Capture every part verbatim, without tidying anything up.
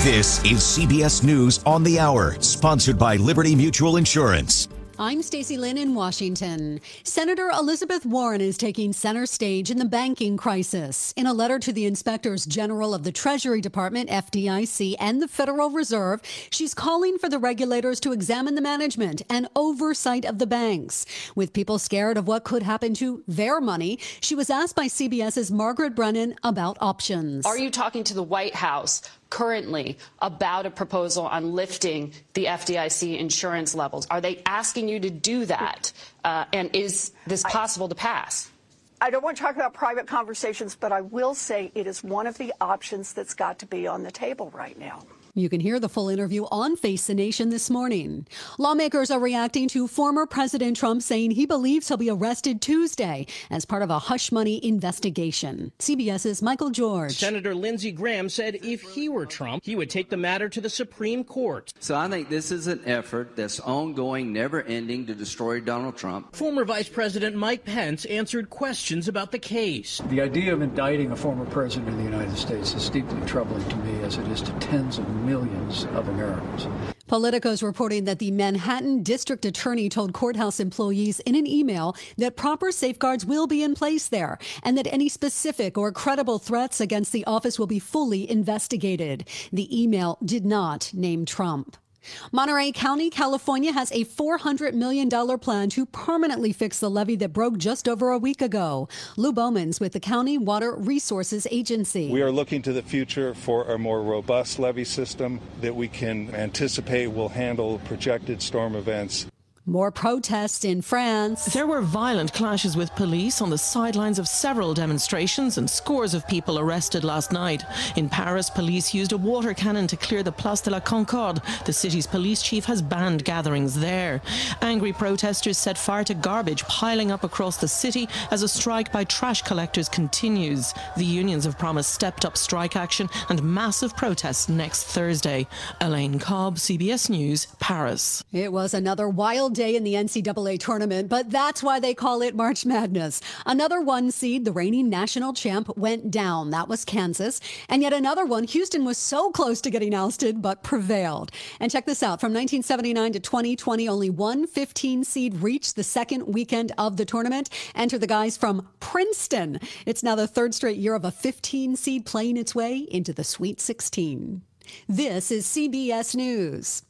This is C B S News on the Hour, sponsored by Liberty Mutual Insurance. I'm Stacey Lynn in Washington. Senator Elizabeth Warren is taking center stage in the banking crisis. In a letter to the inspectors general of the Treasury Department, F D I C, and the Federal Reserve, she's calling for the regulators to examine the management and oversight of the banks. With people scared of what could happen to their money, she was asked by CBS's Margaret Brennan about options. Are you talking to the White House currently about a proposal on lifting the F D I C insurance levels? Are they asking you to do that? Uh, and is this possible I, to pass? I don't want to talk about private conversations, but I will say it is one of the options that's got to be on the table right now. You can hear the full interview on Face the Nation this morning. Lawmakers are reacting to former President Trump saying he believes he'll be arrested Tuesday as part of a hush money investigation. CBS's Michael George. Senator Lindsey Graham said if he were Trump, he would take the matter to the Supreme Court. So I think this is an effort that's ongoing, never ending, to destroy Donald Trump. Former Vice President Mike Pence answered questions about the case. The idea of indicting a former president of the United States is deeply troubling to me, as it is to tens of millions of Americans. Politico's reporting that the Manhattan District Attorney told courthouse employees in an email that proper safeguards will be in place there and that any specific or credible threats against the office will be fully investigated. The email did not name Trump. Monterey County, California has a four hundred million dollars plan to permanently fix the levee that broke just over a week ago. Lou Bowman's with the County Water Resources Agency. We are looking to the future for a more robust levee system that we can anticipate will handle projected storm events. More protests in France. There were violent clashes with police on the sidelines of several demonstrations and scores of people arrested last night. In Paris, police used a water cannon to clear the Place de la Concorde. The city's police chief has banned gatherings there. Angry protesters set fire to garbage piling up across the city as a strike by trash collectors continues. The unions have promised stepped up strike action and massive protests next Thursday. Elaine Cobb, C B S News, Paris. It was another wild day in the N C double A tournament, but that's why they call it March Madness. Another one seed, the reigning national champ, went down. That was Kansas. And yet another one, Houston was so close to getting ousted, but prevailed. And check this out. From nineteen seventy-nine to twenty twenty, only one fifteen seed reached the second weekend of the tournament. Enter the guys from Princeton. It's now the third straight year of a fifteen seed playing its way into the Sweet sixteen. This is C B S News.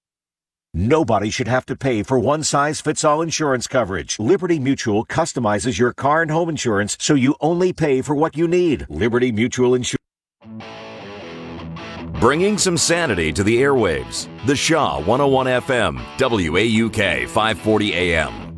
Nobody should have to pay for one-size-fits-all insurance coverage. Liberty Mutual customizes your car and home insurance so you only pay for what you need. Liberty Mutual Insurance. Bringing some sanity to the airwaves. The Shaw one oh one F M, W A U K five forty A M.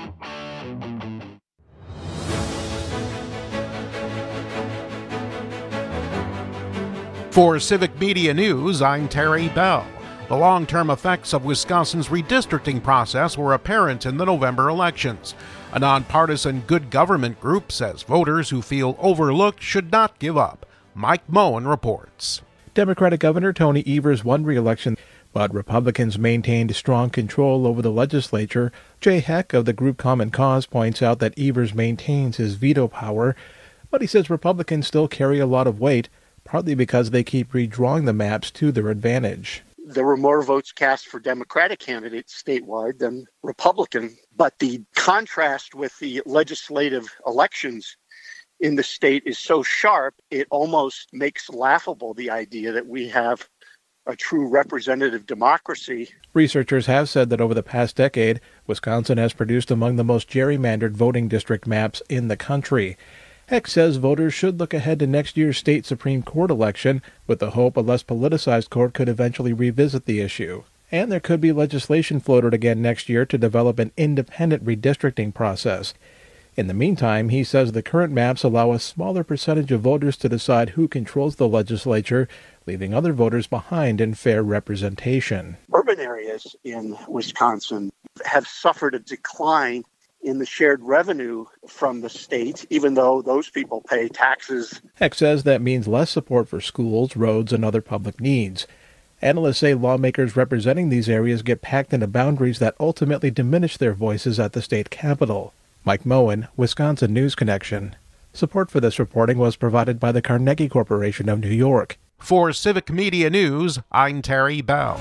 For Civic Media News, I'm Terry Bell. The long-term effects of Wisconsin's redistricting process were apparent in the November elections. A nonpartisan good government group says voters who feel overlooked should not give up. Mike Moen reports. Democratic Governor Tony Evers won re-election, but Republicans maintained strong control over the legislature. Jay Heck of the group Common Cause points out that Evers maintains his veto power, but he says Republicans still carry a lot of weight, partly because they keep redrawing the maps to their advantage. There were more votes cast for Democratic candidates statewide than Republican, but the contrast with the legislative elections in the state is so sharp, it almost makes laughable the idea that we have a true representative democracy. Researchers have said that over the past decade, Wisconsin has produced among the most gerrymandered voting district maps in the country. Heck says voters should look ahead to next year's state Supreme Court election with the hope a less politicized court could eventually revisit the issue. And there could be legislation floated again next year to develop an independent redistricting process. In the meantime, he says the current maps allow a smaller percentage of voters to decide who controls the legislature, leaving other voters behind in fair representation. Urban areas in Wisconsin have suffered a decline in the shared revenue from the state, even though those people pay taxes. Heck says that means less support for schools, roads, and other public needs. Analysts say lawmakers representing these areas get packed into boundaries that ultimately diminish their voices at the state capitol. Mike Moen, Wisconsin News Connection. Support for this reporting was provided by the Carnegie Corporation of New York. For Civic Media News, I'm Terry Bell.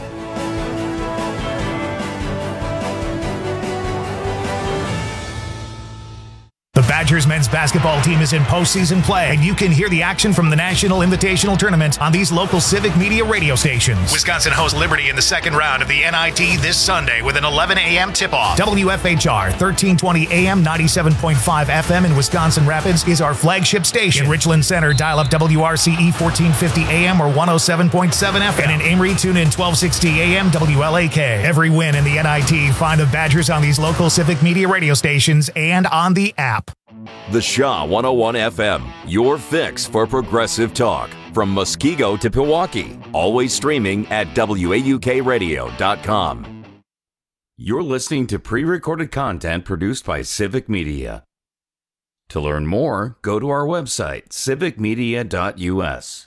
The Badgers men's basketball team is in postseason play, and you can hear the action from the National Invitational Tournament on these local Civic Media radio stations. Wisconsin hosts Liberty in the second round of the N I T this Sunday with an eleven a.m. tip-off. W F H R thirteen twenty A M, ninety-seven point five F M in Wisconsin Rapids is our flagship station. In Richland Center, dial up W R C E fourteen fifty A M or one oh seven point seven F M. And in Amory, tune in twelve sixty A M W L A K. Every win in the N I T, find the Badgers on these local Civic Media radio stations and on the app. The Shaw one oh one F M, your fix for progressive talk. From Muskego to Pewaukee, always streaming at W A U K radio dot com. You're listening to pre-recorded content produced by Civic Media. To learn more, go to our website, civic media dot U S.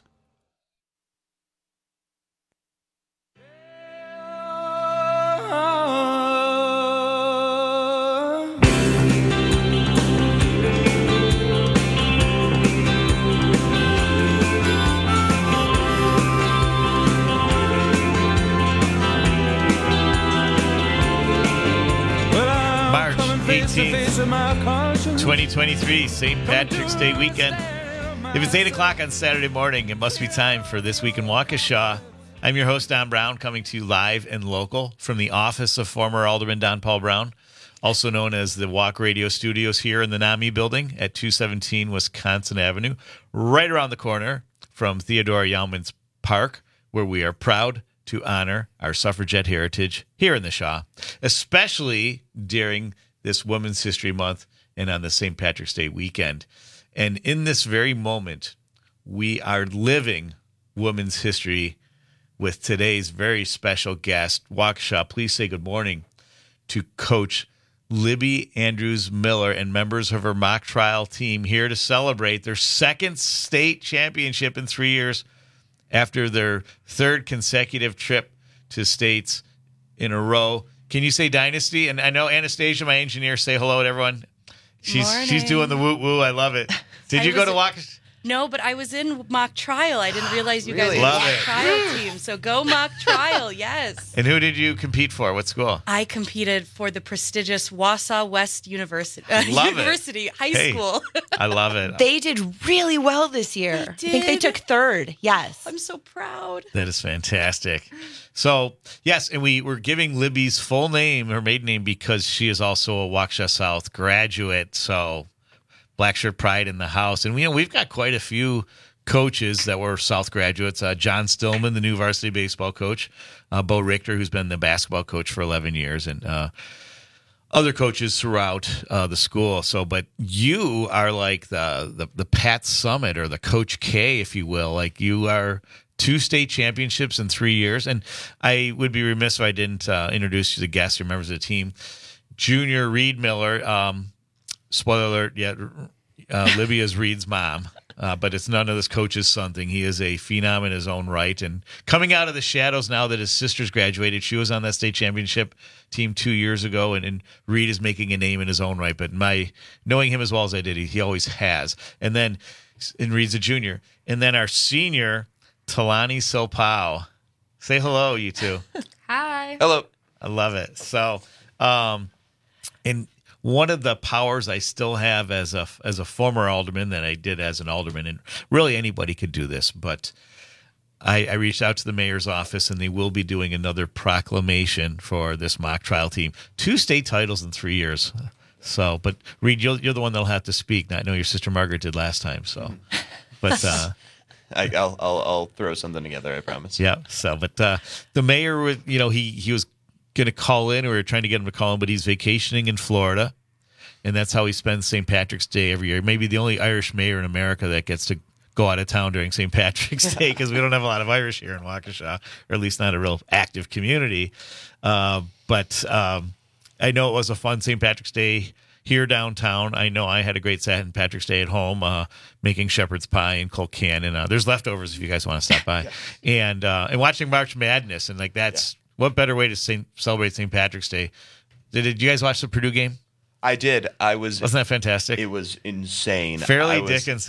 twenty twenty-three, Saint Patrick's Day weekend. If it's eight o'clock on Saturday morning, it must be time for This Week in Waukesha. I'm your host, Don Brown, coming to you live and local from the office of former Alderman Don Paul Brown, also known as the Walk Radio Studios here in the NAMI building at two seventeen Wisconsin Avenue, right around the corner from Theodore Yalman's Park, where we are proud to honor our suffragette heritage here in the Shaw, especially during this Women's History Month and on the Saint Patrick's Day weekend. And in this very moment, we are living women's history with today's very special guest. Waukesha, please say good morning to Coach Libby Andrews Miller and members of her mock trial team here to celebrate their second state championship in three years after their third consecutive trip to states in a row. Can you say dynasty? And I know Anastasia, my engineer, say hello to everyone. She's Morning. She's doing the woo woo. I love it. Did you I go to was- Waukesha? No, but I was in mock trial. I didn't realize you Really? guys were Love mock it. trial team. So go mock trial, yes. And who did you compete for? What school? I competed for the prestigious Wausau West University, uh, Love it. University High Hey, School. I love it. They did really well this year. I think they did. took third. Yes. I'm so proud. That is fantastic. So, yes, and we were giving Libby's full name, her maiden name, because she is also a Waukesha South graduate. So, Black Shirt Pride in the house. And we, you know, we've got quite a few coaches that were South graduates. Uh, John Stillman, the new varsity baseball coach. Uh, Bo Richter, who's been the basketball coach for eleven years. And uh, other coaches throughout uh, the school. So, but you are like the, the, the Pat Summit or the Coach K, if you will. Like you are two state championships in three years. And I would be remiss if I didn't uh, introduce you to the guests or members of the team. Junior Reed Miller, um, spoiler alert, yeah, uh, Libby is Reed's mom. Uh, but it's none of this coach's something. He is a phenom in his own right. And coming out of the shadows now that his sister's graduated, she was on that state championship team two years ago, and, and Reed is making a name in his own right. But my knowing him as well as I did, he, he always has. And then, and Reed's a junior. And then our senior, Talani Sopao. Say hello, you two. Hi. Hello. I love it. So, um, and one of the powers I still have as a as a former alderman that I did as an alderman, and really anybody could do this, but I, I reached out to the mayor's office, and they will be doing another proclamation for this mock trial team. Two state titles in three years. So, but Reed, you're, you're the one that'll have to speak. I know your sister Margaret did last time. So, but uh, I, I'll, I'll I'll throw something together. I promise. yeah. So, but uh, the mayor would, you know, he he was going to call in. We were trying to get him to call in, but he's vacationing in Florida, and that's how he spends Saint Patrick's Day every year. Maybe the only Irish mayor in America that gets to go out of town during Saint Patrick's Day, because we don't have a lot of Irish here in Waukesha, or at least not a real active community. Uh, but um, I know it was a fun Saint Patrick's Day here downtown. I know I had a great Saint Patrick's Day at home, uh, making shepherd's pie and cold can, and uh, there's leftovers if you guys want to stop by, yeah. and uh, and watching March Madness, and like that's yeah. what better way to Saint, celebrate Saint Patrick's Day. Did, did you guys watch the Purdue game? I did. I was. Wasn't that fantastic? It was insane. Fairleigh I was, Dickinson.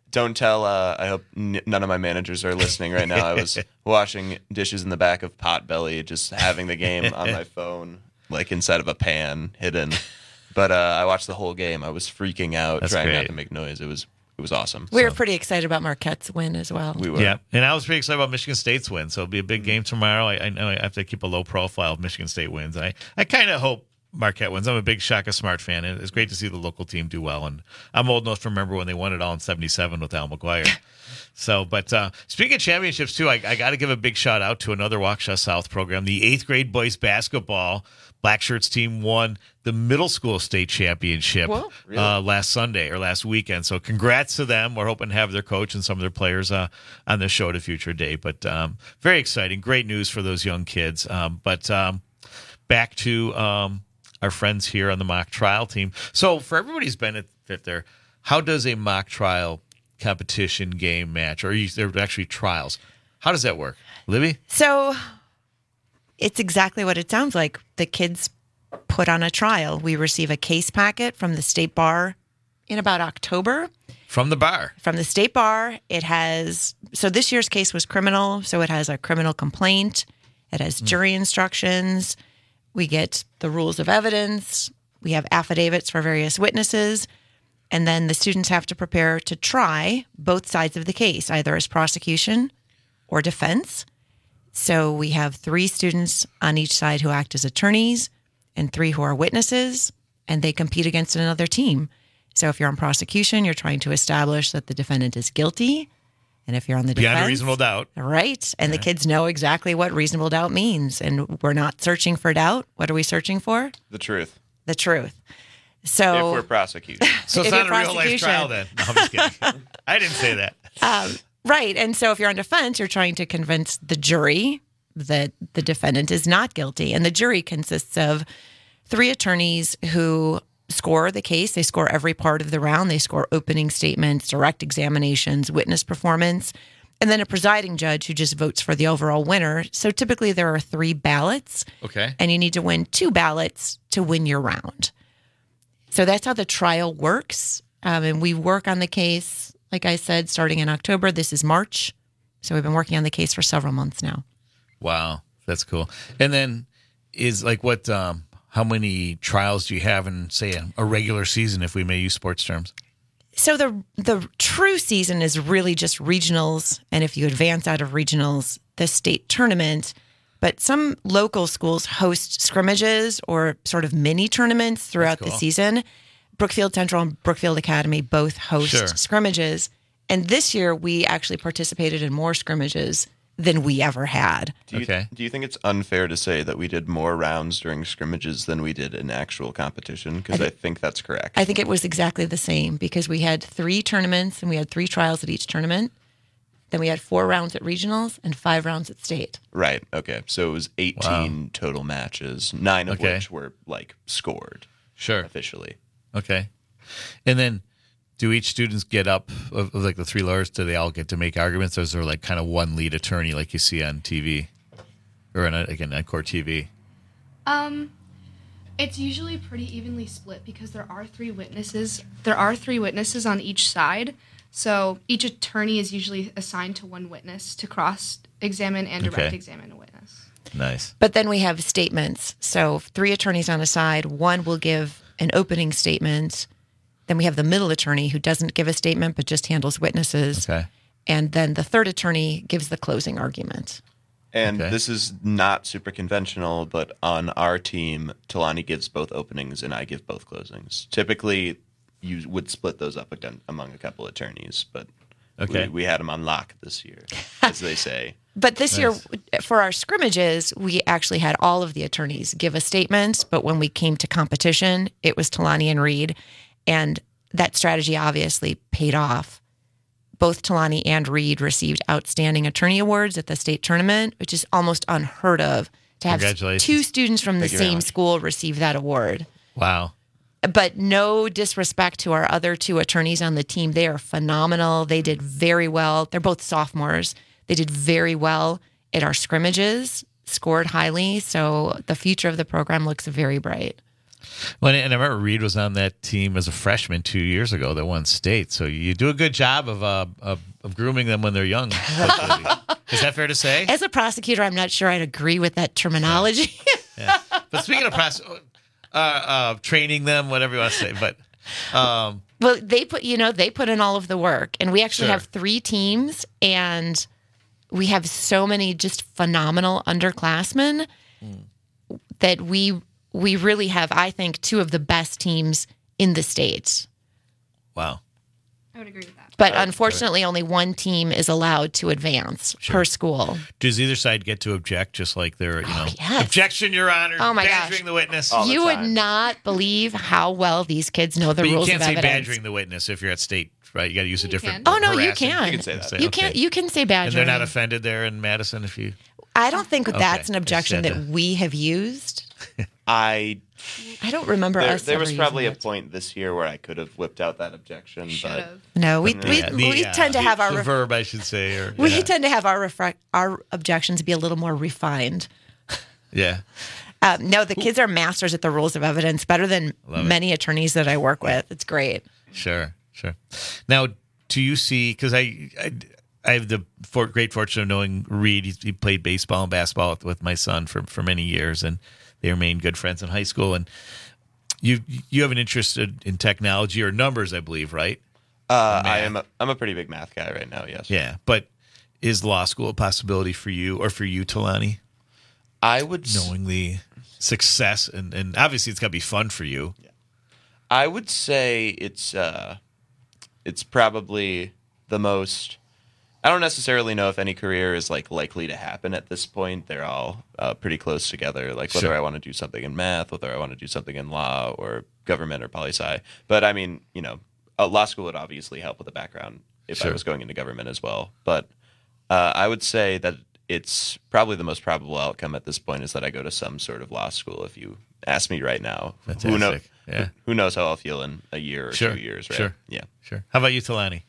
Don't tell. Uh, I hope n- none of my managers are listening right now. I was washing dishes in the back of Potbelly, just having the game on my phone, like inside of a pan, hidden. But uh, I watched the whole game. I was freaking out, That's trying great. not to make noise. It was it was awesome. We were pretty excited about Marquette's win as well. We were. Yeah, and I was pretty excited about Michigan State's win. So it'll be a big game tomorrow. I, I know I have to keep a low profile if Michigan State wins. I, I kind of hope Marquette wins. I'm a big Shaka Smart fan, and it's great to see the local team do well. And I'm old enough to remember when they won it all in seventy-seven with Al McGuire. So, but uh, speaking of championships, too, I, I got to give a big shout out to another Waukesha South program. The eighth grade boys basketball Black Shirts team won the middle school state championship Whoa, really? uh, last Sunday or last weekend. So, congrats to them. We're hoping to have their coach and some of their players uh, on the show at a future date. But um, very exciting. Great news for those young kids. Um, but um, back to um, our friends here on the mock trial team. So, for everybody's benefit there, how does a mock trial competition game match, or you, they're actually trials, how does that work? Libby? So it's exactly what it sounds like. The kids put on a trial. We receive a case packet from the state bar in about October. From the bar? From the state bar. It has, so this year's case was criminal, so it has a criminal complaint. It has jury instructions. We get the rules of evidence. We have affidavits for various witnesses. And then the students have to prepare to try both sides of the case, either as prosecution or defense. So we have three students on each side who act as attorneys and three who are witnesses, and they compete against another team. So if you're on prosecution, you're trying to establish that the defendant is guilty. And if you're on the defense, beyond a reasonable doubt. Right. And the kids know exactly what reasonable doubt means. And we're not searching for doubt. What are we searching for? The truth. The truth. So if we're prosecuted. So it's If not you're a real life prosecution. trial then. No, I'm just kidding. I didn't say that. Um, right. And so if you're on defense, you're trying to convince the jury that the defendant is not guilty. And the jury consists of three attorneys who score the case. They score every part of the round. They score opening statements, direct examinations, witness performance, and then a presiding judge who just votes for the overall winner. So typically there are three ballots. Okay. And you need to win two ballots to win your round. So that's how the trial works. Um, and we work on the case, like I said, starting in October. This is March. So we've been working on the case for several months now. Wow. That's cool. And then is like what, um, how many trials do you have in, say, a, a regular season, if we may use sports terms? So the the true season is really just regionals. And if you advance out of regionals, the state tournament. But some local schools host scrimmages or sort of mini tournaments throughout cool. the season. Brookfield Central and Brookfield Academy both host Sure. scrimmages. And this year we actually participated in more scrimmages than we ever had. Do you, Okay. do you think it's unfair to say that we did more rounds during scrimmages than we did in actual competition? Because I, think that's correct. I think it was exactly the same because we had three tournaments and we had three trials at each tournament. Then we had four rounds at regionals and five rounds at state. Right. Okay. So it was eighteen total matches, nine of Okay. which were like scored. Sure. Officially. Okay. And then do each students get up, of, of like the three lawyers, do they all get to make arguments? Or is there like kind of one lead attorney like you see on T V? Or on, again, on Court T V? Um, it's usually pretty evenly split because there are three witnesses. There are three witnesses on each side. So each attorney is usually assigned to one witness to cross-examine and direct Okay. examine a witness. Nice. But then we have statements. So three attorneys on a side. One will give an opening statement. Then we have the middle attorney who doesn't give a statement but just handles witnesses. Okay. And then the third attorney gives the closing argument. And Okay. this is not super conventional, but on our team, Talani gives both openings and I give both closings. Typically, you would split those up again among a couple attorneys, but Okay. we, we had them on lock this year, as they say. But this Nice. year, for our scrimmages, we actually had all of the attorneys give a statement. But when we came to competition, it was Talani and Reed. And that strategy obviously paid off. Both Talani and Reed received outstanding attorney awards at the state tournament, which is almost unheard of to have Congratulations. two students from the Thank you very same much. school receive that award. Wow. But no disrespect to our other two attorneys on the team. They are phenomenal. They did very well. They're both sophomores. They did very well at our scrimmages, scored highly. So the future of the program looks very bright. Well, and I remember Reed was on that team as a freshman two years ago that won state. So you do a good job of uh, of, of grooming them when they're young. Is that fair to say? As a prosecutor, I'm not sure I'd agree with that terminology. Yeah. But speaking of pros- uh, uh, training them, whatever you want to say, but um, well, they put you know they put in all of the work, and we actually Sure. have three teams, and we have so many just phenomenal underclassmen mm. that we. We really have, I think, two of the best teams in the state. Wow. I would agree with that. But unfortunately, only one team is allowed to advance Sure. per school. Does either side get to object just like they're, you know, Oh, yes. objection, Your Honor, Oh, my badgering gosh. the witness? You would not believe how well these kids know the But you rules can't of say evidence. badgering the witness if you're at state, right? You got to use a different Oh, no, you harassing. can. You can say that. You okay. can- you can say And badgering. they're not offended there in Madison if you... I don't think Okay. that's an I objection just had that we have used. I I don't remember there, us there ever was probably using a point this year where I could have whipped out that objection, but No, we- we- Yeah, we the, uh, tend to have our the ref- verb, I should say. Or, We yeah. tend to have our refra- our objections be a little more refined. yeah. Um, no, the kids are masters at the rules of evidence, better than Love it. many attorneys that I work with. It's great. Sure, sure. Now, do you see, because I, I, I have the for, great fortune of knowing Reed. He, he played baseball and basketball with, with my son for, for many years, and they remained good friends in high school. And you you have an interest in, in technology or numbers, I believe, right? Uh, Or I math. am a, I'm a pretty big math guy right now, yes. Yeah, but is law school a possibility for you or for you, Talani? I would... Knowing the success, and, and obviously it's got to be fun for you. Yeah. I would say it's uh, it's probably the most... I don't necessarily know if any career is like likely to happen at this point. They're all uh, pretty close together. Like whether Sure. I want to do something in math, whether I want to do something in law or government or poli-sci. But I mean, you know, uh, law school would obviously help with a background if I Sure. was going into government as well. But uh, I would say that it's probably the most probable outcome at this point is that I go to some sort of law school. If you ask me right now, who, know, Fantastic. Yeah. who, who knows how I'll feel in a year or Sure. two years, right? Sure. Yeah. Sure. How about you, Talani?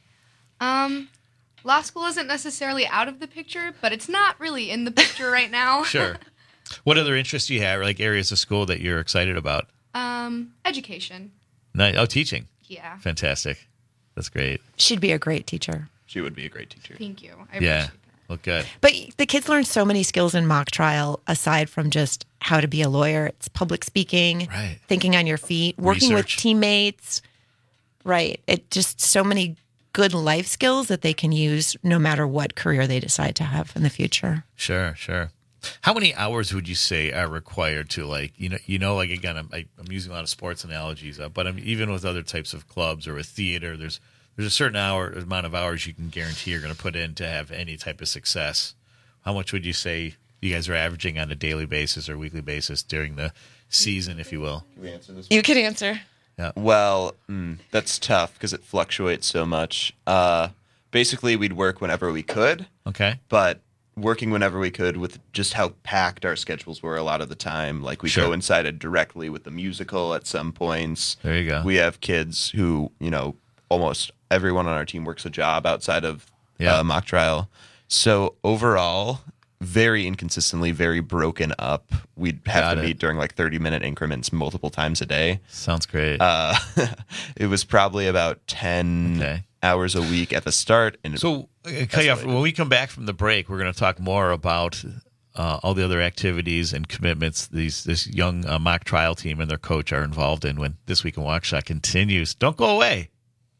Um, law school isn't necessarily out of the picture, but it's not really in the picture right now. Sure. What other interests do you have, or like areas of school that you're excited about? um, education. Nice. Oh, teaching. Yeah. Fantastic. That's great. She'd be a great teacher. She would be a great teacher. Thank you. I Yeah. appreciate Well, good. But the kids learn so many skills in mock trial aside from just how to be a lawyer. It's public speaking, Right. thinking on your feet, working with Research. teammates. Right. It just so many good life skills that they can use no matter what career they decide to have in the future. Sure, sure. How many hours would you say are required to, like, you know, you know, like again, I'm I, I'm using a lot of sports analogies, uh, but I'm even with other types of clubs or with theater. There's there's a certain hour amount of hours you can guarantee you're going to put in to have any type of success. How much would you say you guys are averaging on a daily basis or weekly basis during the season, if you will? Can we answer this? You can answer. Yeah. Well, mm, that's tough because it fluctuates so much. Uh, basically, we'd work whenever we could. Okay. But working whenever we could with just how packed our schedules were a lot of the time. Like we Sure. coincided directly with the musical at some points. There you go. We have kids who, you know, almost everyone on our team works a job outside of Yeah. uh, mock trial. So overall, very inconsistently, very broken up. We'd have Got to it. meet during like thirty minute increments multiple times a day. Sounds great. Uh, it was probably about ten Okay. hours a week at the start. And So, uh, cut you off. When we come back from the break, we're going to talk more about uh, all the other activities and commitments these this young uh, mock trial team and their coach are involved in when This Week in Waukesha continues. Don't go away.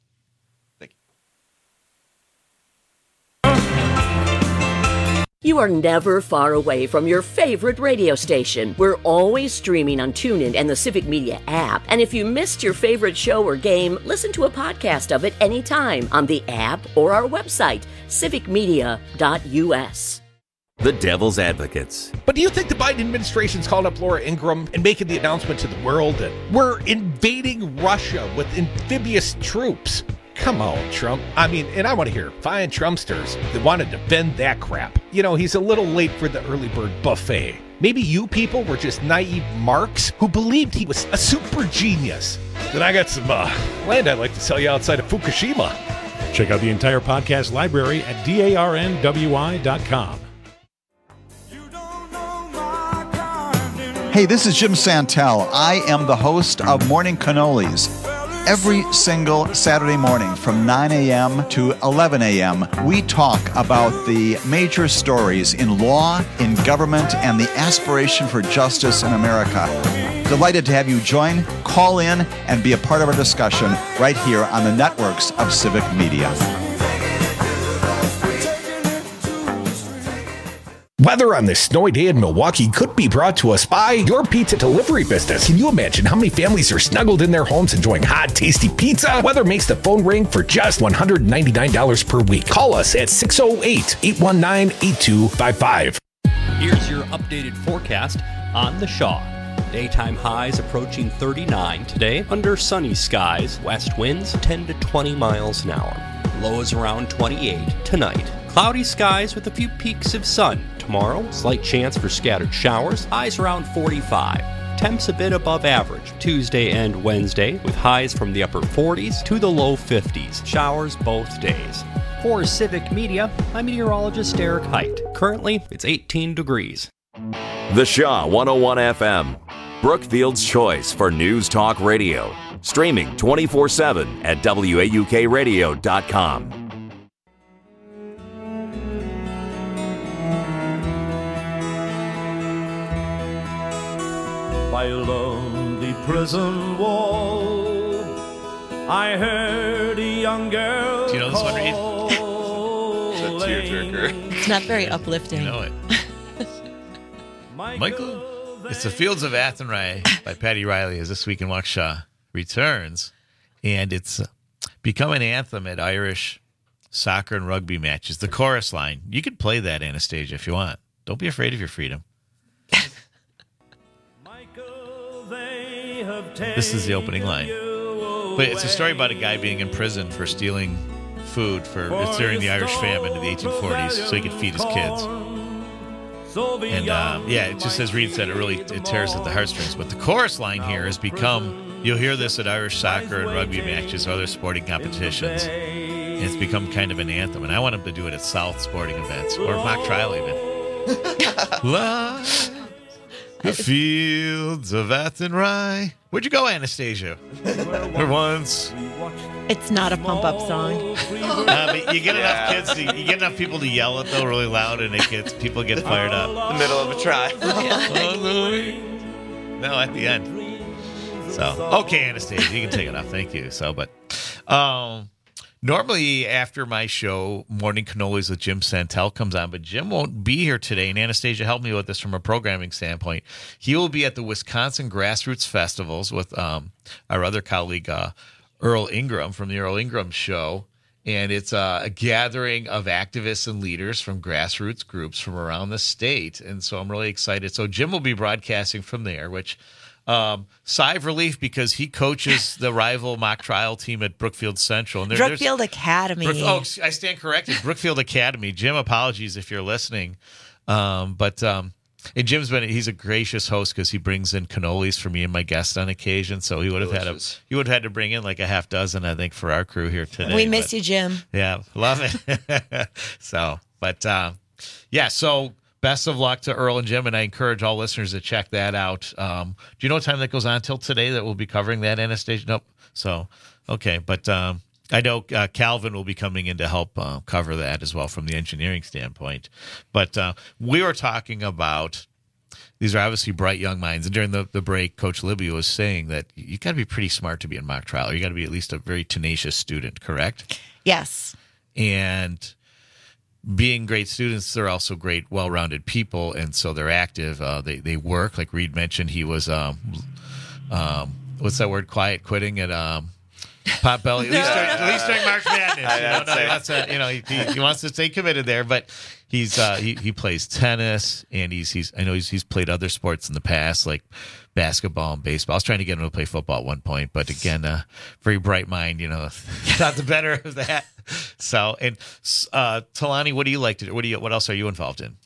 You are never far away from your favorite radio station. We're always streaming on TuneIn and the Civic Media app. And if you missed your favorite show or game, listen to a podcast of it anytime on the app or our website, civic media dot u s. The Devil's Advocates. But do you think the Biden administration's called up Laura Ingraham and making the announcement to the world that we're invading Russia with amphibious troops? Come on, Trump. I mean, and I want to hear fine Trumpsters that want to defend that crap. You know, he's a little late for the early bird buffet. Maybe you people were just naive marks who believed he was a super genius. Then I got some uh, land I'd like to sell you outside of Fukushima. Check out the entire podcast library at darnwi dot com. Hey, this is Jim Santel. I am the host of Morning Cannolis. Every single Saturday morning from nine a.m. to eleven a.m., we talk about the major stories in law, in government, and the aspiration for justice in America. Delighted to have you join, call in, and be a part of our discussion right here on the networks of Civic Media. Weather on this snowy day in Milwaukee could be brought to us by your pizza delivery business. Can you imagine how many families are snuggled in their homes enjoying hot, tasty pizza? Weather makes the phone ring for just one hundred ninety-nine dollars per week. Call us at six oh eight, eight one nine, eight two five five. Here's your updated forecast on the Shaw. Daytime highs approaching thirty-nine today under sunny skies. West winds ten to twenty miles an hour. Lows around twenty-eight tonight. Cloudy skies with a few peaks of sun. Tomorrow, slight chance for scattered showers. Highs around forty-five. Temps a bit above average. Tuesday and Wednesday with highs from the upper forties to the low fifties. Showers both days. For Civic Media, I'm meteorologist Eric Height. Currently, it's eighteen degrees. The Shaw one oh one F M, Brookfield's choice for news talk radio. Streaming twenty-four seven at W A U K radio dot com. By a lonely prison wall, I heard a young girl. Do you know this one, Reed? It's a tearjerker. It's not very uplifting. You know it. Michael, it's the Fields of Athenry by Patty Riley as This Week in Waukesha returns, and it's become an anthem at Irish soccer and rugby matches. The chorus line. You could play that, Anastasia, if you want. Don't be afraid of your freedom. This is the opening line. But it's a story about a guy being in prison for stealing food for it's during the Irish famine in the eighteen forties, so he could feed his kids. And um, yeah, it just as Reed said, it really it tears at the heartstrings. But the chorus line here has become, you'll hear this at Irish soccer and rugby matches or other sporting competitions. And it's become kind of an anthem. And I want him to do it at South sporting events or mock trial even. Live the fields of Athenry. Where'd you go, Anastasia? Or once. It's not a pump-up song. Uh, but you get enough kids, to, you get enough people to yell it though really loud, and it gets people get fired up. The middle of a try. No, at the end. So okay, Anastasia, you can take it off. Thank you. So, but um, normally after my show, Morning Cannolis with Jim Santel comes on, but Jim won't be here today. And Anastasia helped me with this from a programming standpoint. He will be at the Wisconsin Grassroots Festivals with um, our other colleague, uh, Earl Ingram from the Earl Ingram Show. And it's uh, a gathering of activists and leaders from grassroots groups from around the state. And so I'm really excited. So Jim will be broadcasting from there, which um, sigh of relief because he coaches the rival mock trial team at Brookfield Central. And there, Brookfield Academy. Brook, oh, I stand corrected. Brookfield Academy. Jim, apologies if you're listening. Um, but um, and Jim's been he's a gracious host because he brings in cannolis for me and my guests on occasion. So he would have Delicious. had a he would have had to bring in like a half dozen, I think, for our crew here today. We miss but, you, Jim. Yeah, love it. so, but uh, yeah, so best of luck to Earl and Jim, and I encourage all listeners to check that out. Um, do you know what time that goes on till today that we'll be covering that, Anastasia? Nope. So, okay, but um, I know uh, Calvin will be coming in to help uh, cover that as well from the engineering standpoint. But uh, we were talking about these are obviously bright young minds. And during the, the break, Coach Libby was saying that you got to be pretty smart to be in mock trial. You got to be at least a very tenacious student, correct? Yes. And being great students, they're also great, well-rounded people, and so they're active. Uh, they they work. Like Reed mentioned, he was um, um, what's that word? Quiet quitting at um, Potbelly. At least during, at least during March Madness. You know, no, that's a, you know he, he, he wants to stay committed there, but he's uh, he he plays tennis, and he's he's I know he's he's played other sports in the past like basketball and baseball. I was trying to get him to play football at one point, but again, uh, very bright mind, you know, not the better of that. So, and uh, Talani, what do you like to do? What do you? What else are you involved in?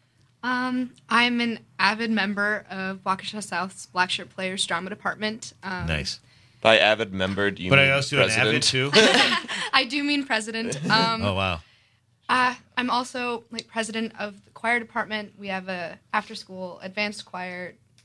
Um, I'm an avid member of Waukesha South's Black Shirt Players Drama Department. Um, nice. By avid member, do you but mean I also president? An avid too. I do mean president. Um, oh wow. Uh, I'm also like president of the choir department. We have a after-school advanced choir,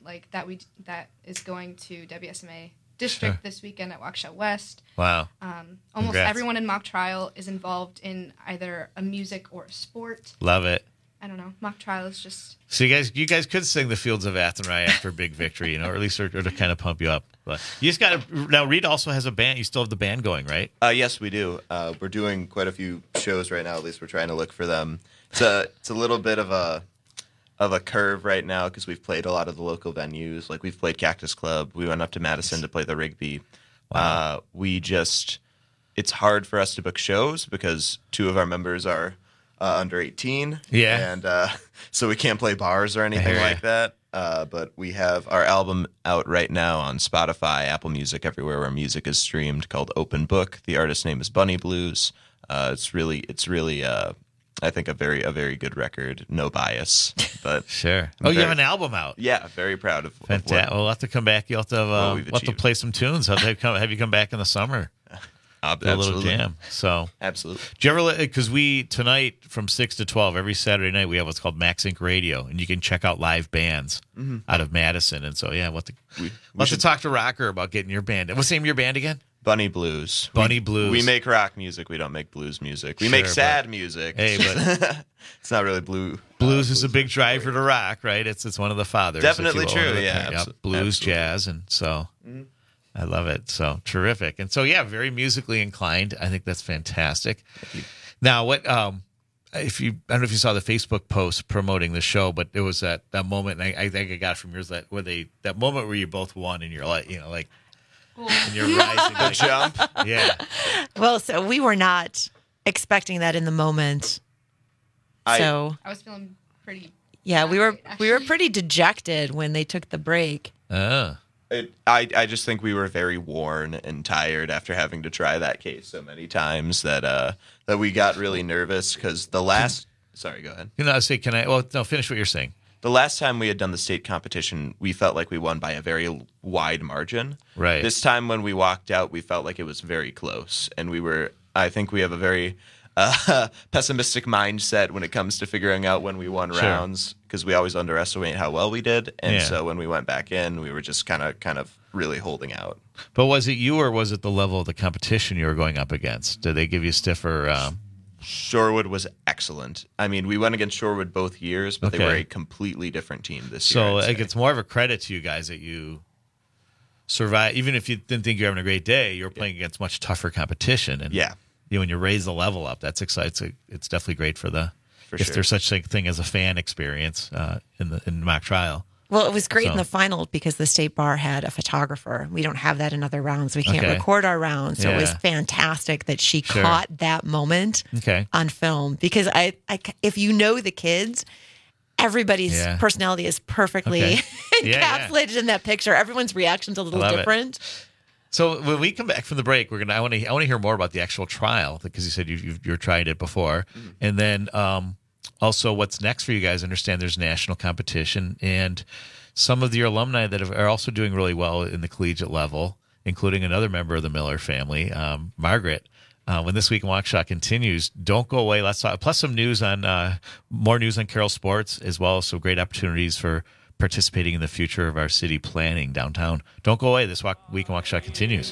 like that we that is going to W S M A District Sure. this weekend at Waukesha West. Wow. Um, almost Congrats. everyone in mock trial is involved in either a music or a sport. Love it. I don't know. Mock trial is just So you guys, you guys could sing the Fields of Athenry after a big victory, you know, or at least or, or to kind of pump you up. But you just got to now. Reed also has a band. You still have the band going, right? Uh, yes, we do. Uh, we're doing quite a few shows right now. At least we're trying to look for them. It's a it's a little bit of a of a curve right now because we've played a lot of the local venues. Like we've played Cactus Club. We went up to Madison to play the Rigby. Wow. Uh, we just it's hard for us to book shows because two of our members are uh, under eighteen. Yeah, and uh, so we can't play bars or anything hear like ya. that. Uh, but we have our album out right now on Spotify, Apple Music, everywhere where music is streamed, called Open Book. The artist's name is Bunny Blues. Uh, it's really, it's really, uh, I think a very, a very good record. No bias, but sure. I'm Oh, you very- have an album out. Yeah, very proud of. of Fantastic. what- We'll have to come back. You'll have to have, uh, what we've we'll have to achieved. play some tunes. Have you come, have you come back in the summer? Uh, Do a little absolutely. jam. So Absolutely. Do you ever? Because we tonight from six to twelve every Saturday night we have what's called Max Inc Radio, and you can check out live bands Mhm. out of Madison. And so yeah, we'll have to, We, we we'll have to should- talk to Rocker about getting your band. What's the name of your band again? Bunny Blues. Bunny We- Blues. We make rock music. We don't make blues music. We Sure, make but- sad music. Hey, but it's not really blue. Blues is a big driver to rock, right? It's it's one of the fathers. if Definitely you will. true, One of the- yeah, Yep. abso- Blues, absolutely. jazz, and so Mhm. I love it. So terrific. And so yeah, very musically inclined. I think that's fantastic. Now, what um if you I don't know if you saw the Facebook post promoting the show, but it was that that moment, and I, I think I got from yours that where they that moment where you both won and you're like, you know, like and you're rising The like, jump. Yeah. Well, so we were not expecting that in the moment. I- So I was feeling pretty. yeah, we were actually. we were pretty dejected when they took the break. Oh. It, I, I just think we were very worn and tired after having to try that case so many times that uh that we got really nervous because the last sorry go ahead You know, I say, can I well no, finish what you're saying. the last time we had done the state competition we felt like we won by a very wide margin. Right. This time when we walked out we felt like it was very close and we were I think we have a very uh, pessimistic mindset when it comes to figuring out when we won Sure. rounds because we always underestimate how well we did and Yeah. so when we went back in we were just kind of kind of really holding out. But was it you or was it the level of the competition you were going up against? Did they give you stiffer um Shorewood was excellent. I mean, we went against Shorewood both years, but they Okay. were a completely different team this So year. I'd like, say. it's more of a credit to you guys that you survive. Even if you didn't think you're having a great day, you're playing against much tougher competition. And Yeah. you know, when you raise the level up, that's exciting. It's definitely great for the For if sure. there's such a thing as a fan experience uh, in the in mock trial. Well, it was great So- in the final because the state bar had a photographer. We don't have that in other rounds. We can't Okay. record our rounds. So it was Yeah. fantastic that she Sure. caught that moment Okay. on film because I, I if you know the kids, everybody's Yeah. personality is perfectly Okay. Yeah, yeah. encapsulated in that picture. Everyone's reaction's a little I love it. different. So when we come back from the break, we're gonna. I want to. I want to hear more about the actual trial because you said you, you've, you're trying it before, Mm-hmm. and then um, also what's next for you guys. I understand there's national competition, and some of your alumni that have, are also doing really well in the collegiate level, including another member of the Miller family, um, Margaret. Uh, when This Week in Waukesha continues, don't go away. Let's talk. Plus some news on uh, more news on Carroll sports as well as some great opportunities for participating in the future of our city planning downtown. Don't go away. This walk, Week in Waukesha continues.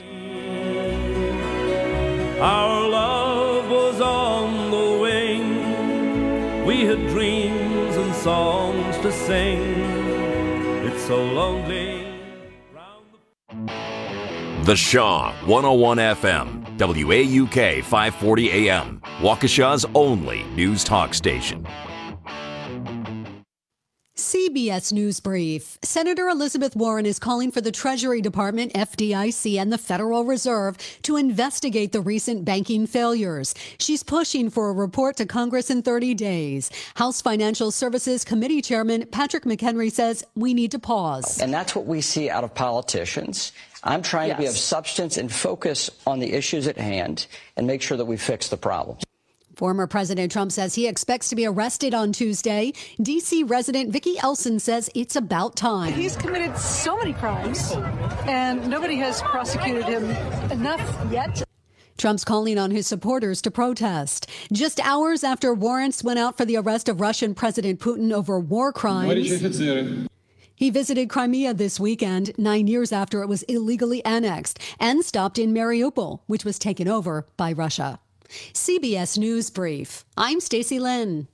Our love was on the wing. We had dreams and songs to sing. It's so lonely. The Shaw one oh one F M, W A U K five forty A M, Waukesha's only news talk station. C B S News Brief. Senator Elizabeth Warren is calling for the Treasury Department, F D I C, and the Federal Reserve to investigate the recent banking failures. She's pushing for a report to Congress in thirty days. House Financial Services Committee Chairman Patrick McHenry says we need to pause. And that's what we see out of politicians. I'm trying to be of Yes. substance and focus on the issues at hand and make sure that we fix the problems. Former President Trump says he expects to be arrested on Tuesday. D C resident Vicky Elson says it's about time. He's committed so many crimes, and nobody has prosecuted him enough yet. Trump's calling on his supporters to protest. Just hours after warrants went out for the arrest of Russian President Putin over war crimes. He visited Crimea this weekend, nine years after it was illegally annexed, and stopped in Mariupol, which was taken over by Russia. C B S News Brief. I'm Stacey Lynn.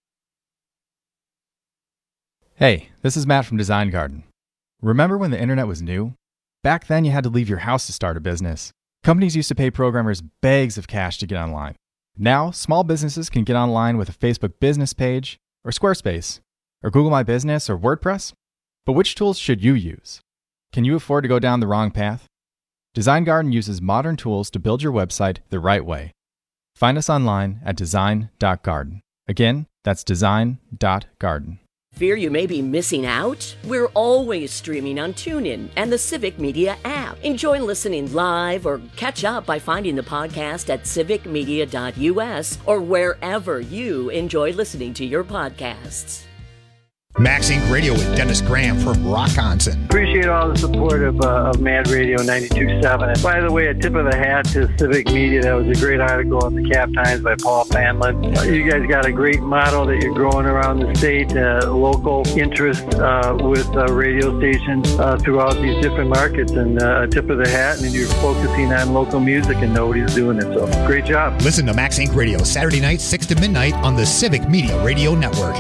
Hey, this is Matt from Design Garden. Remember when the internet was new? Back then you had to leave your house to start a business. Companies used to pay programmers bags of cash to get online. Now, small businesses can get online with a Facebook business page, or Squarespace, or Google My Business, or WordPress. But which tools should you use? Can you afford to go down the wrong path? Design Garden uses modern tools to build your website the right way. Find us online at design dot garden. Again, that's design dot garden. Fear you may be missing out? We're always streaming on TuneIn and the Civic Media app. Enjoy listening live or catch up by finding the podcast at civic media dot u s or wherever you enjoy listening to your podcasts. Max Inc Radio with Dennis Graham from Rockonson. Appreciate all the support of, uh, of Mad Radio ninety-two point seven. And by the way, a tip of the hat to Civic Media. That was a great article in the Cap Times by Paul Fanlin. Uh, you guys got a great model that you're growing around the state, uh, local interest uh, with uh, radio stations uh, throughout these different markets. And uh, a tip of the hat, and you're focusing on local music, and nobody's doing it. So great job. Listen to Max Inc Radio Saturday night, six to midnight on the Civic Media Radio Network.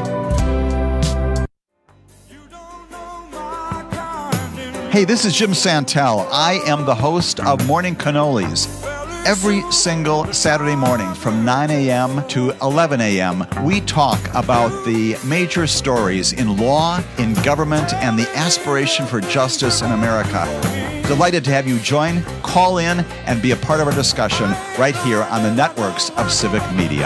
Hey, this is Jim Santel. I am the host of Morning Cannolis. Every single Saturday morning from nine a.m. to eleven a.m., we talk about the major stories in law, in government, and the aspiration for justice in America. Delighted to have you join, call in, and be a part of our discussion right here on the networks of Civic Media.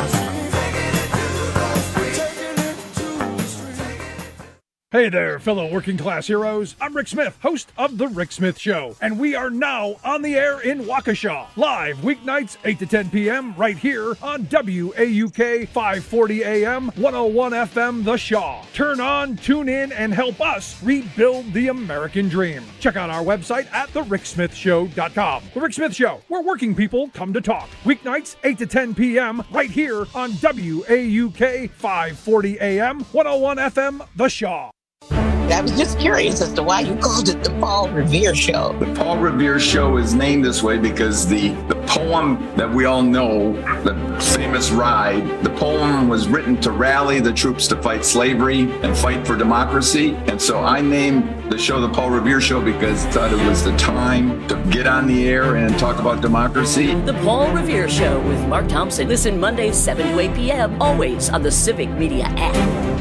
Hey there, fellow working class heroes. I'm Rick Smith, host of The Rick Smith Show, and we are now on the air in Waukesha, live weeknights eight to ten p.m. right here on W A U K five forty A M, one oh one F M The Shaw. Turn on, tune in, and help us rebuild the American dream. Check out our website at the rick smith show dot com. The Rick Smith Show, where working people come to talk. Weeknights eight to ten p.m. right here on W A U K five forty A M, one oh one F M The Shaw. I was just curious as to why you called it the Paul Revere Show. The Paul Revere Show is named this way because the, the poem that we all know, the famous Ride, the poem was written to rally the troops to fight slavery and fight for democracy. And so I named the show the Paul Revere Show because I thought it was the time to get on the air and talk about democracy. The Paul Revere Show with Mark Thompson. Listen Mondays seven to eight p.m. always on the Civic Media app.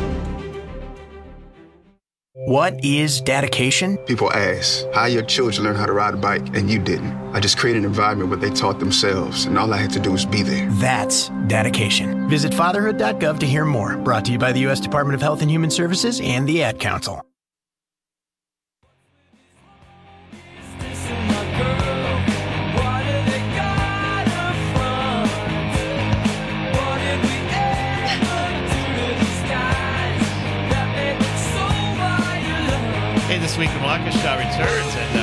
What is dedication? People ask, how your children learn how to ride a bike and you didn't? I just created an environment where they taught themselves, and all I had to do was be there. That's dedication. Visit fatherhood dot gov to hear more. Brought to you by the U S Department of Health and Human Services and the Ad Council. This week in Waukesha returns, and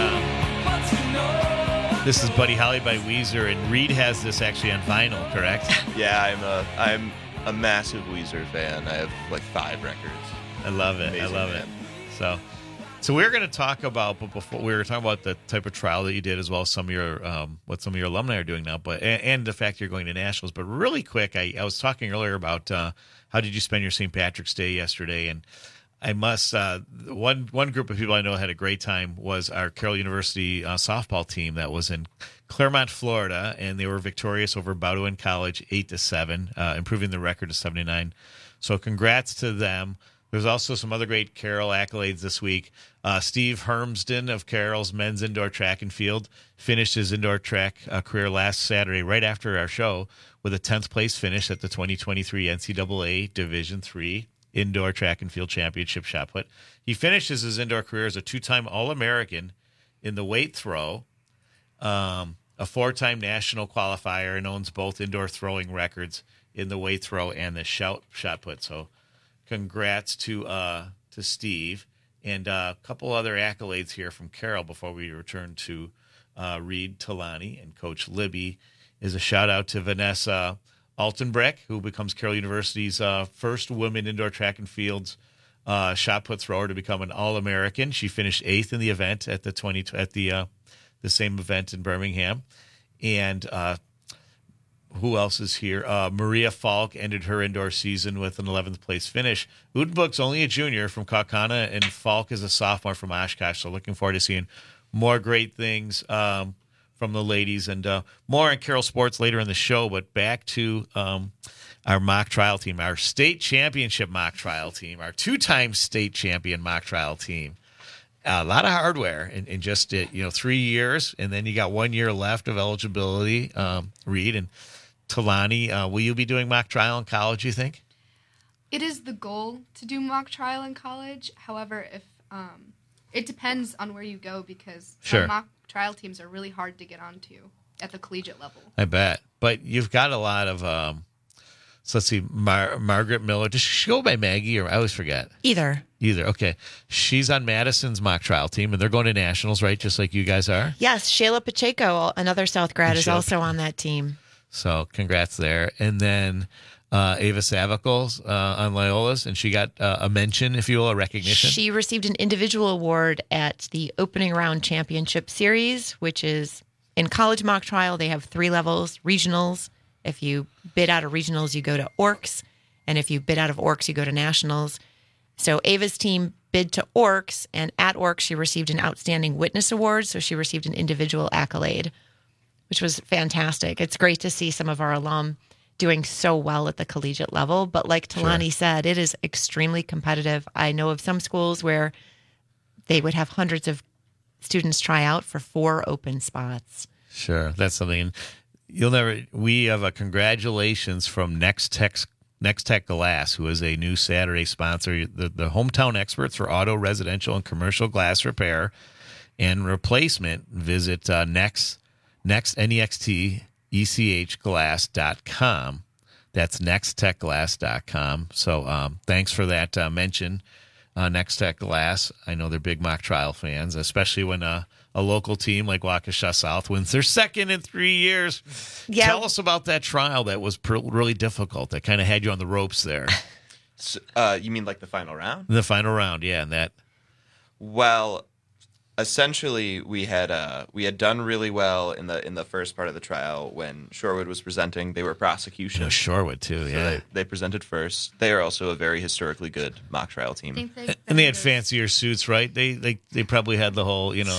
uh, this is Buddy Holly by Weezer, and Reed has this actually on vinyl, correct? Yeah, I'm a I'm a massive Weezer fan. I have like five records. I love it. Amazing, I love man. it. So, so we're going to talk about, but before we were talking about the type of trial that you did, as well as some of your um, what some of your alumni are doing now, but and, and the fact you're going to nationals. But really quick, I, I was talking earlier about uh, how did you spend your Saint Patrick's Day yesterday, and I must, uh, one one group of people I know had a great time was our Carroll University uh, softball team that was in Claremont, Florida, and they were victorious over Bowdoin College eight to seven, uh, improving the record to seventy-nine. So congrats to them. There's also some other great Carroll accolades this week. Uh, Steve Hermsden of Carroll's men's indoor track and field finished his indoor track uh, career last Saturday, right after our show, with a tenth place finish at the twenty twenty-three N C double A Division three Indoor Track and Field Championship shot put. He finishes his indoor career as a two-time All-American in the weight throw, um, a four-time national qualifier, and owns both indoor throwing records in the weight throw and the shot shot put. So, congrats to uh, to Steve, and uh, a couple other accolades here from Carroll before we return to uh, Reed Talani and Coach Libby. Is a shout out to Vanessa Altenbreck, who becomes Carroll University's uh, first women indoor track and fields uh, shot put thrower to become an All-American. She finished eighth in the event at the twenty at the uh, the same event in Birmingham. And uh, who else is here? Uh, Maria Falk ended her indoor season with an eleventh place finish. Udenbook's only a junior from Kaukauna, and Falk is a sophomore from Oshkosh. So looking forward to seeing more great things um, from the ladies, and uh, more on Carroll Sports later in the show. But back to um, our mock trial team, our state championship mock trial team, our two-time state champion mock trial team. A lot of hardware in, in just uh, you know three years, and then you got one year left of eligibility. Um, Reed and Talani, uh, will you be doing mock trial in college, you think? It is the goal to do mock trial in college. However, if um, it depends on where you go, because Sure. some mock trial teams are really hard to get onto at the collegiate level. I bet. But you've got a lot of, um, so let's see, Mar- Margaret Miller. Does she go by Maggie, or I always forget? Either. Either. Okay. She's on Madison's mock trial team, and they're going to nationals, right? Just like you guys are? Yes, Shayla Pacheco, another South grad, And is Shayla also on that team. So congrats there. And then uh, Ava Savicles uh, on Loyola's, and she got uh, a mention, if you will, a recognition. She received an individual award at the opening round championship series, which is in college mock trial. They have three levels: regionals. If you bid out of regionals, you go to Orcs. And if you bid out of Orcs, you go to nationals. So Ava's team bid to Orcs, and at Orcs, she received an outstanding witness award. So she received an individual accolade, which was fantastic. It's great to see some of our alum doing so well at the collegiate level. But like Talani Sure. said, it is extremely competitive. I know of some schools where they would have hundreds of students try out for four open spots. Sure. That's something. You'll never, we have a congratulations from Next Tech, Next Tech Glass, who is a new Saturday sponsor, the, the hometown experts for auto, residential, and commercial glass repair and replacement. Visit uh, Next Next, N E X T, E C H glass dot com. That's next tech glass dot com. So um, thanks for that uh, mention, uh, Next Tech Glass. I know they're big mock trial fans, especially when uh, a local team like Waukesha South wins their second in three years. Yeah. Tell us about that trial that was pr- really difficult, that kind of had you on the ropes there. So, uh, you mean like the final round? The final round, yeah, and that. Well, essentially, we had uh, we had done really well in the in the first part of the trial when Shorewood was presenting. They were prosecution. No, Shorewood too, So yeah. they, they presented first. They are also a very historically good mock trial team. And they had fancier suits, right? They they they probably had the whole, you know.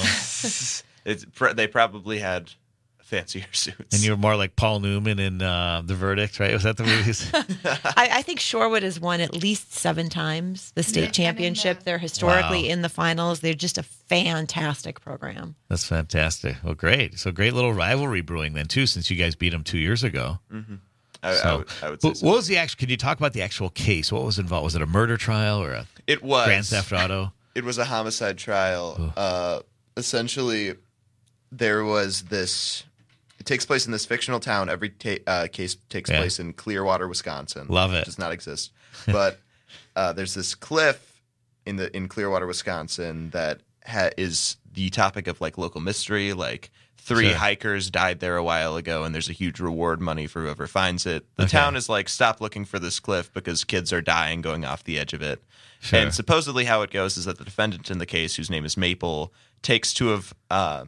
It's pr- they probably had fancier suits. And you were more like Paul Newman in uh, The Verdict, right? Was that the movies? I, I think Shorewood has won at least seven times the state Yeah. championship. They're historically Wow. in the finals. They're just a fantastic program. That's fantastic. Well, great. So great little rivalry brewing then too, since you guys beat them two years ago. Mm-hmm. I, So, I would, I would say what, so. what was the actual? Can you talk about the actual case? What was involved? Was it a murder trial or a It was grand theft auto? It was a homicide trial. Uh, essentially, there was this. It takes place in this fictional town. Every ta- uh, case takes Yeah. place in Clearwater, Wisconsin. Love it. Does not exist, but uh, there's this cliff in the in Clearwater, Wisconsin that ha- is the topic of like local mystery. Like three Sure. hikers died there a while ago, and there's a huge reward money for whoever finds it. The Okay. town is like, stop looking for this cliff because kids are dying going off the edge of it. Sure. And supposedly how it goes is that the defendant in the case, whose name is Maple, takes two of uh,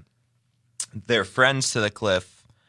their friends to the cliff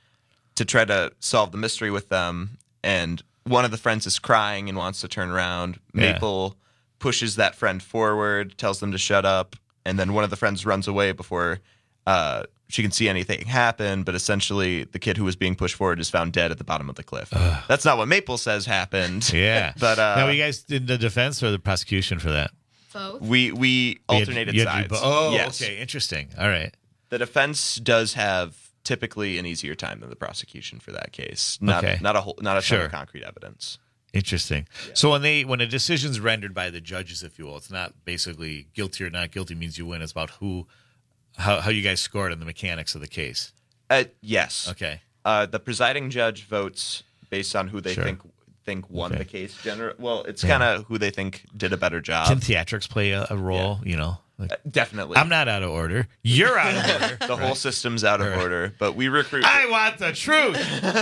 to try to solve the mystery with them. And one of the friends is crying and wants to turn around. Yeah. Maple pushes that friend forward, tells them to shut up. And then one of the friends runs away before uh, she can see anything happen. But essentially, the kid who was being pushed forward is found dead at the bottom of the cliff. That's not what Maple says happened. Yeah. But uh, now, you guys did the defense or the prosecution for that? Both. we we You had- alternated you had to do sides. bo- oh, yes. okay. Interesting. All right. The defense does have typically an easier time than the prosecution for that case. Not Okay. not a whole, not a ton Sure. of concrete evidence. Interesting. So when they when a decision's rendered by the judges, if you will, it's not basically guilty or not guilty means you win. It's about who, how how you guys scored and the mechanics of the case. Uh, yes. Okay. Uh, the presiding judge votes based on who they Sure. think think won Okay. the case. General. Well, it's Yeah. kind of who they think did a better job. Can theatrics play a, a role? You know. Like, Uh, definitely. I'm not out of order. You're out of order. The whole system's out of order, but we recruit. I want the truth.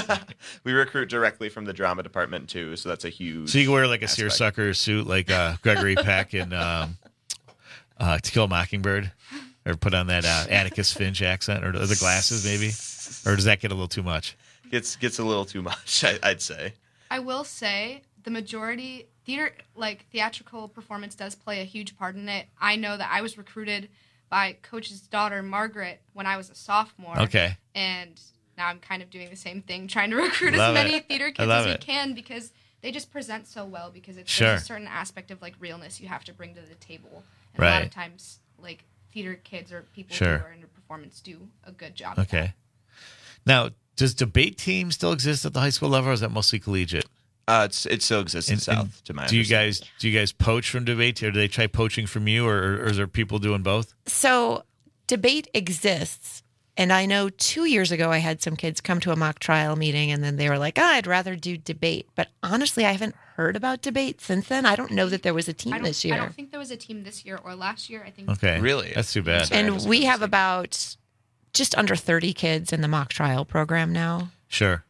We recruit directly from the drama department too, so that's a huge. So you can wear like a aspect. seersucker suit, like uh, Gregory Peck in um, uh, To Kill a Mockingbird, or put on that uh, Atticus Finch accent, or the glasses maybe, or does that get a little too much? Gets gets a little too much, I, I'd say. I will say the majority theater, like theatrical performance, does play a huge part in it. I know that I was recruited by Coach's daughter Margaret when I was a sophomore. Okay. And now I'm kind of doing the same thing, trying to recruit Love as many it. theater I kids love as we it. can because they just present so well. Because it's Sure. there's a certain aspect of like realness you have to bring to the table. And a lot Right. of times, like theater kids or people Sure. who are in a performance do a good job. of Okay. Now, does debate team still exist at the high school level, or is that mostly collegiate? Uh, it's it still exists in And- South. and To my do you understanding. guys do you guys poach from debate, or do they try poaching from you, or, or is there people doing both? So debate exists. And I know two years ago I had some kids come to a mock trial meeting and then they were like, oh, I'd rather do debate. But honestly, I haven't heard about debate since then. I don't know that there was a team I don't, this year. I don't think there was a team this year or last year. I think Okay, Really? That's too bad. And we have about just under thirty kids in the mock trial program now. Sure.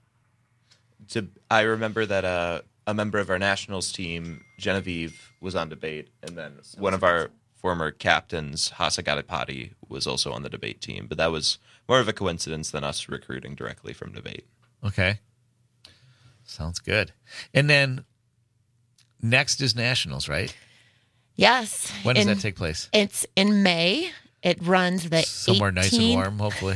To, I remember that uh, a member of our nationals team, Genevieve, was on debate, and then one of our former captains, Hasa Gadipati, was also on the debate team. But that was more of a coincidence than us recruiting directly from debate. Okay. Sounds good. And then next is nationals, right? Yes. When does In- that take place? It's in May. It runs the Somewhere nice and eighteenth. warm, hopefully.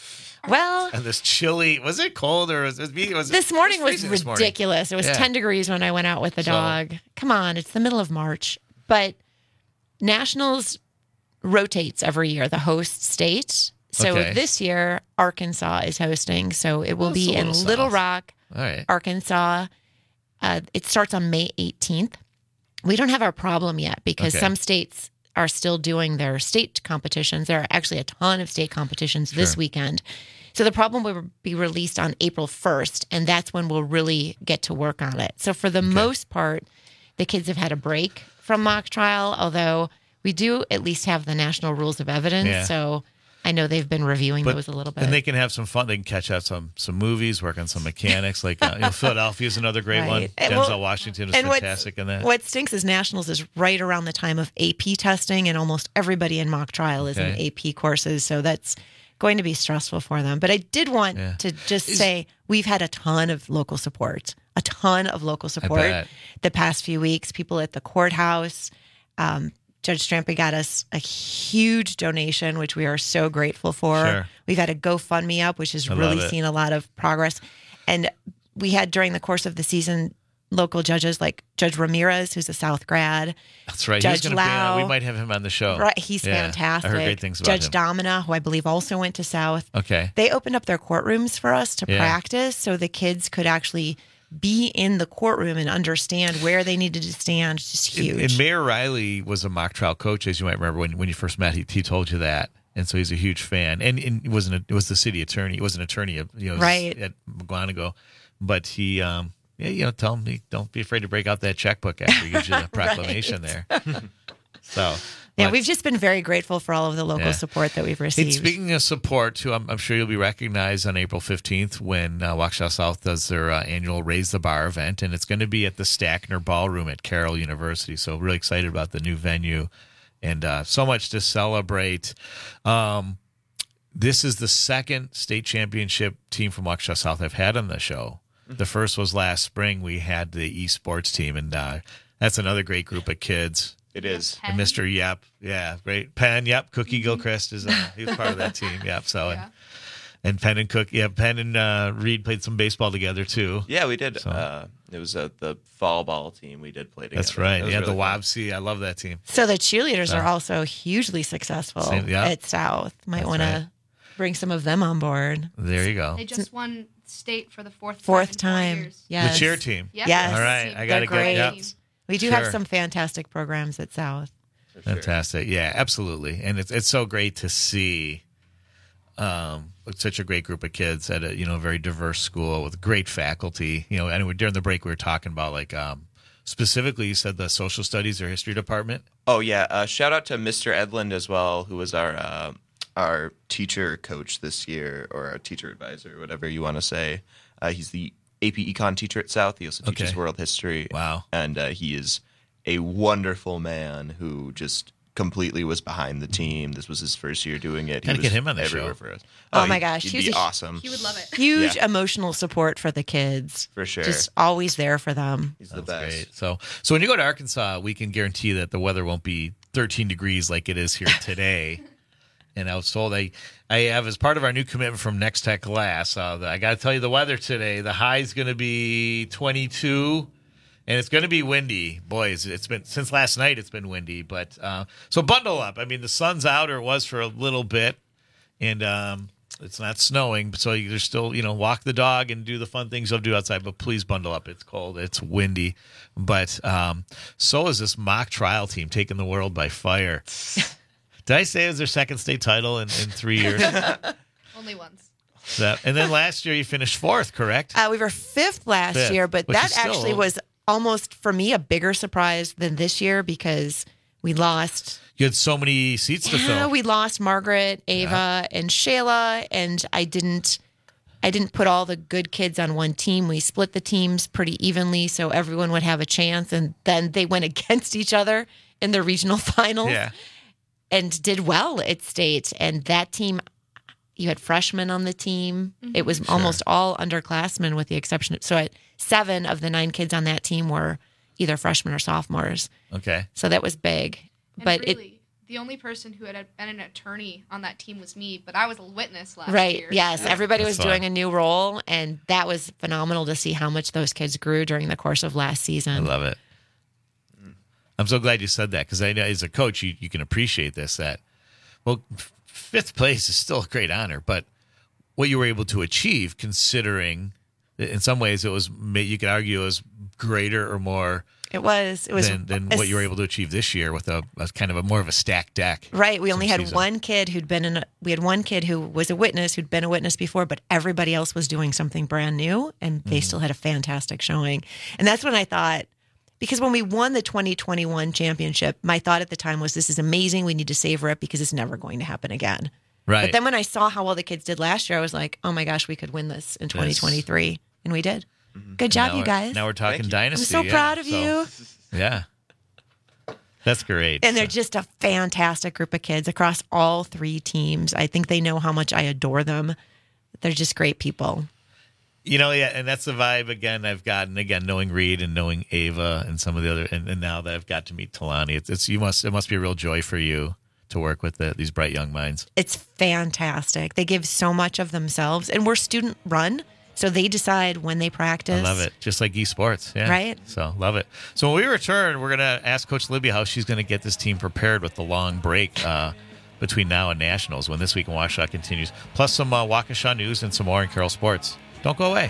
Well, And this chilly, was it cold or was it me? Was this it, morning it was freezing this morning. ridiculous. It was Yeah. ten degrees when I went out with the So- dog. Come on, it's the middle of March. But Nationals rotates every year, the host state. So Okay. this year, Arkansas is hosting. So it will That's be a in little Little south. Rock, All right. Arkansas. Uh, it starts on May eighteenth. We don't have our problem yet because Okay. some states are still doing their state competitions. There are actually a ton of state competitions this Sure. weekend. So the problem will be released on April first, and that's when we'll really get to work on it. So for the most part, the kids have had a break from mock trial, although we do at least have the national rules of evidence. Yeah. So I know they've been reviewing But- those a little bit. And they can have some fun. They can catch up some some movies, work on some mechanics. Like uh, you know, Philadelphia is another great one. Right. And Denzel well- Washington is and what's- fantastic in that. What stinks is nationals is right around the time of A P testing, and almost everybody in mock trial is in Okay. A P courses. So that's going to be stressful for them. But I did want Yeah. to just say we've had a ton of local support, a ton of local support bet. the past few weeks. People at the courthouse. Um, Judge Strampe got us a huge donation, which we are so grateful for. Sure. We've had a GoFundMe up, which has I love really it. seen a lot of progress. And we had during the course of the season local judges like Judge Ramirez, who's a South grad. That's right. Judge He's gonna be on, Lau. we might have him on the show. Right, he's Yeah, fantastic. I heard great things about Judge him. Domina, who I believe also went to South. Okay. They opened up their courtrooms for us to Yeah. practice so the kids could actually be in the courtroom and understand where they needed to stand. It's just huge. And, and Mayor Riley was a mock trial coach, as you might remember when when you first met. He, he told you that, and so he's a huge fan. And, and he wasn't a, it was the city attorney. He was an attorney, of, you know, Right. at McGuanago, but he, um, yeah, you know, tell him he, don't be afraid to break out that checkbook after he gives you the proclamation there. So. yeah, but- we've just been very grateful for all of the local Yeah. support that we've And received. speaking of support, too, I'm, I'm sure you'll be recognized on April fifteenth when uh, Waukesha South does their uh, annual Raise the Bar event, and it's going to be at the Stackner Ballroom at Carroll University. So really excited about the new venue and uh, so much to celebrate. Um, this is the second state championship team from Waukesha South I've had on the show. The first was last spring. We had the esports team, and uh, that's another great group of kids. It is. And Mister Yep, yeah, great. Penn, yep. Cookie Gilchrist is uh, he was part of that team. Yep. So and, and Penn and Cook, yeah, Penn and uh, Reed played some baseball together too. Yeah, we did. So- Uh, it was uh, the fall ball team we did play together. That's right. That was Yeah, really the fun. Wabsy. I love that team. so the cheerleaders Yeah. are also hugely successful Same- yeah. at South. Might That's want right. to bring some of them on board. There you go. They just won state for the fourth Fourth time. in four time. years. Yes. The cheer team. Yep. Yes. All right. I got to They're get. Yep. great. We do have Sure. some fantastic programs at South. Fantastic. Yeah, absolutely. And it's it's so great to see um, such a great group of kids at a you know very diverse school with great faculty. You know, and we, during the break we were talking about like um, specifically, you said the social studies or history department. Oh yeah, uh, shout out to Mister Edlund as well, who was our uh, our teacher coach this year, or our teacher advisor, whatever you want to say. Uh, he's the A P Econ teacher at South. He also teaches Okay. world history. Wow. And uh, he is a wonderful man who just completely was behind the team. This was his first year doing it. He Gotta was get him on the everywhere show. for us. Oh, my he- gosh, he'd he was be a- awesome. He would love it. Huge Yeah. emotional support for the kids. For sure. Just always there for them. He's the That's best. great. So, so when you go to Arkansas, we can guarantee that the weather won't be thirteen degrees like it is here today. And I was told I, I have, as part of our new commitment from Next Tech Glass, uh, I got to tell you the weather today. The high is going to be twenty-two, and it's going to be windy. Boys, it's been since last night. It's been windy, but uh, so bundle up. I mean, the sun's out, or it was for a little bit, and um, it's not snowing, so you just still, you know, walk the dog and do the fun things you'll do outside. But please bundle up. It's cold. It's windy, but um, so is this mock trial team taking the world by fire. Did I say it was their second state title in, in three years? Only once. That, and then last year you finished fourth, correct? Uh, we were fifth last Fifth, year, but which that is still- actually was almost, for me, a bigger surprise than this year because we lost. You had so many seats to Yeah, fill. we lost Margaret, Ava, and Shayla, and I didn't. I didn't put all the good kids on one team. We split the teams pretty evenly so everyone would have a chance, and then they went against each other in the regional finals. Yeah. And did well at state. And that team, you had freshmen on the team. It was almost all underclassmen with the exception of, so at seven of the nine kids on that team were either freshmen or sophomores. Okay. So that was big. And but really, it, the only person who had been an attorney on that team was me, but I was a witness last right. year. Yes. so- Everybody That's was doing fun. a new role. And that was phenomenal to see how much those kids grew during the course of last I season. love it. I'm so glad you said that because I know as a coach, you, you can appreciate this. That, well, f- fifth place is still a great honor, but what you were able to achieve, considering that in some ways it was, you could argue it was greater or more It was. It was than, than a what you were able to achieve this year with a, a kind of a more of a stacked deck. Right. We only some had season. one kid who'd been in, a, we had one kid who was a witness, who'd been a witness before, but everybody else was doing something brand new and they still had a fantastic showing. And that's when I thought, because when we won the twenty twenty-one championship, my thought at the time was, this is amazing. We need to savor it because it's never going to happen again. Right. But then when I saw how well the kids did last year, I was like, oh my gosh, we could win this in twenty twenty-three. And we did. Good job, Now you we're- guys. Now we're talking I'm dynasty. so yeah. proud of So- you. Yeah. That's great. And they're just a fantastic group of kids across all three teams. I think they know how much I adore them. They're just great people. You know, yeah, and that's the vibe again I've gotten again knowing Reed and knowing Ava and some of the other, and, and now that I've got to meet Talani, it's, it's you must it must be a real joy for you to work with the, these bright young minds. It's fantastic. They give so much of themselves, and we're student run, so they decide when they practice. I love it, just like esports, yeah. Right. So love it. So when we return, we're gonna ask Coach Libby how she's gonna get this team prepared with the long break uh, between now and nationals when This Week in Waukesha continues. Plus some uh, Waukesha news and some more in Carroll Sports. Don't go away.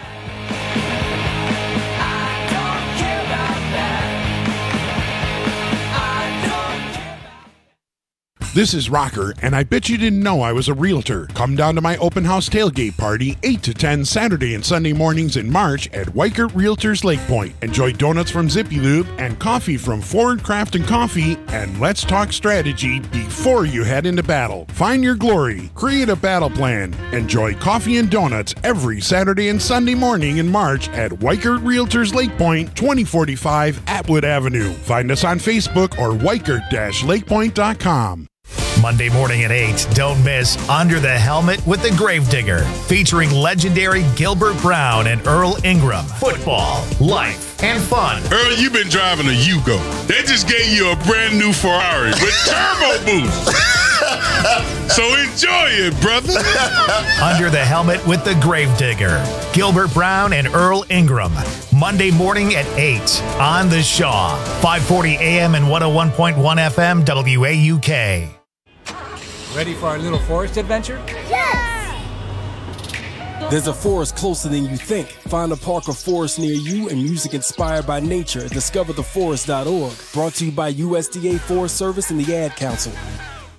This is Rocker, and I bet you didn't know I was a realtor. Come down to my open house tailgate party, eight to ten Saturday and Sunday mornings in March at Weichert Realtors Lake Point. Enjoy donuts from Zippy Lube and coffee from Forward Craft and Coffee, and let's talk strategy before you head into battle. Find your glory, create a battle plan. Enjoy coffee and donuts every Saturday and Sunday morning in March at Weichert Realtors Lake Point, twenty forty-five Atwood Avenue. Find us on Facebook or weichert dash lakepoint dot com. Monday morning at eight, don't miss Under the Helmet with the Gravedigger, featuring legendary Gilbert Brown and Earl Ingram. Football, life, and fun. Earl, you've been driving a Yugo. They just gave you a brand new Ferrari with turbo boost. So enjoy it, brother. Under the Helmet with the Gravedigger, Gilbert Brown and Earl Ingram. Monday morning at eight on The Shaw, five forty a.m. and one oh one point one F M W A U K. Ready for our little forest adventure? Yes! There's a forest closer than you think. Find a park or forest near you and music inspired by nature at discover the forest dot org. Brought to you by U S D A Forest Service and the Ad Council.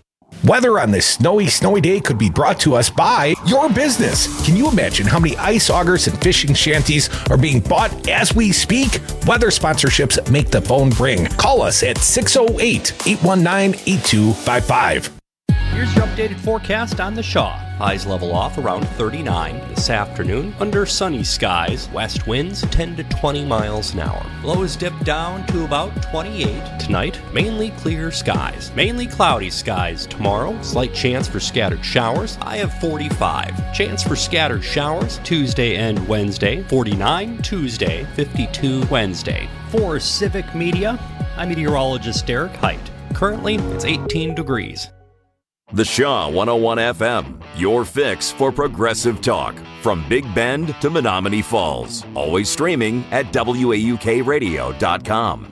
Weather on this snowy, snowy day could be brought to us by your business. Can you imagine how many ice augers and fishing shanties are being bought as we speak? Weather sponsorships make the phone ring. Call us at six oh eight, eight one nine, eight two five five. Here's your updated forecast on the Shaw. Highs level off around thirty-nine this afternoon under sunny skies. West winds ten to twenty miles an hour. Lows dip down to about twenty-eight. Tonight, mainly clear skies. Mainly cloudy skies tomorrow. Slight chance for scattered showers. High of forty-five. Chance for scattered showers Tuesday and Wednesday. forty-nine Tuesday, fifty-two Wednesday. For Civic Media, I'm meteorologist Derek Height. Currently, it's eighteen degrees. The Shaw one oh one F M, your fix for progressive talk. From Big Bend to Menominee Falls. Always streaming at W A U K radio dot com.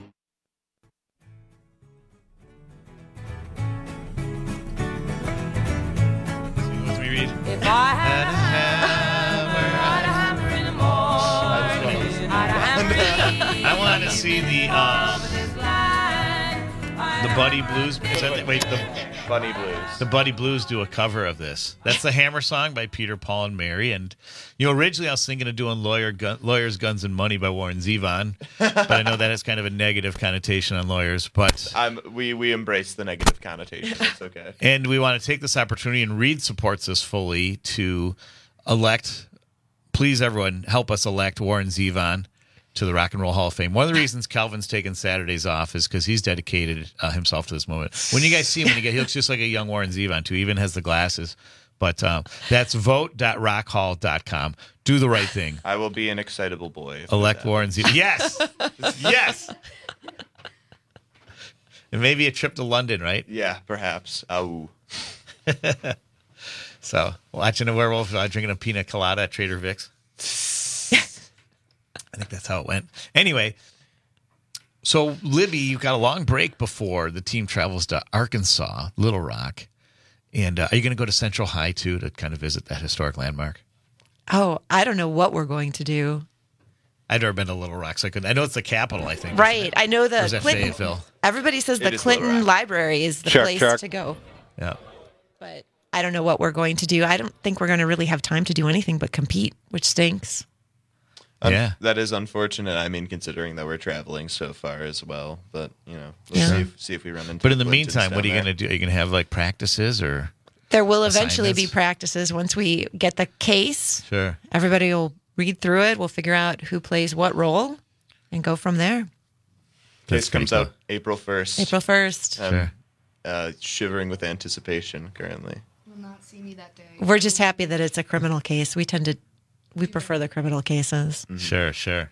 Let me read. If I had a hammer in the morning, I'd hammer I want to see the um, the Buddy Blues. Is that the, wait the Bunny Blues? The Buddy Blues do a cover of this. That's the Hammer song by Peter, Paul, and Mary. And you know, originally I was thinking of doing Lawyer, Gun, Lawyers, Guns, and Money by Warren Zevon, but I know that has kind of a negative connotation on lawyers. But I'm, we we embrace the negative connotation. It's okay. And we want to take this opportunity, and Reed supports us fully, to elect. Please, everyone, help us elect Warren Zevon to the Rock and Roll Hall of Fame. One of the reasons Calvin's taken Saturdays off is because he's dedicated uh, himself to this moment. When you guys see him, when you get, he looks just like a young Warren Zevon, too. He even has the glasses. But um, that's vote dot rock hall dot com. Do the right thing. I will be an excitable boy. Elect Warren Zevon. Yes! Yes! And maybe a trip to London, right? Yeah, perhaps. Oh. So, watching a werewolf, uh, drinking a pina colada at Trader Vic's. I think that's how it went. Anyway, so Libby, you've got a long break before the team travels to Arkansas, Little Rock. And uh, are you going to go to Central High, too, to kind of visit that historic landmark? Oh, I don't know what we're going to do. I've never been to Little Rock, so I couldn't. I know it's the capital, I think. Right. I know the Or is that Clinton. Fayetteville? Everybody says It the is Clinton Library is the Check, place check. to go. Yeah. But I don't know what we're going to do. I don't think we're going to really have time to do anything but compete, which stinks. Um, Yeah. that is unfortunate. I mean, considering that we're traveling so far as well. But you know, we'll Yeah. see, if, see if we run into. But in the Clinton's meantime, what are you down going to do? Are you going to have, like, practices or? There will eventually be Assignments? practices once we get the case. Sure. Everybody will read through it. We'll figure out who plays what role and go from there. Case comes out April first. April first. I'm, Sure. uh, shivering with anticipation currently. Will not see me that day. We're just happy that it's a criminal case. We tend to, we prefer the criminal cases. Mm-hmm. Sure, sure.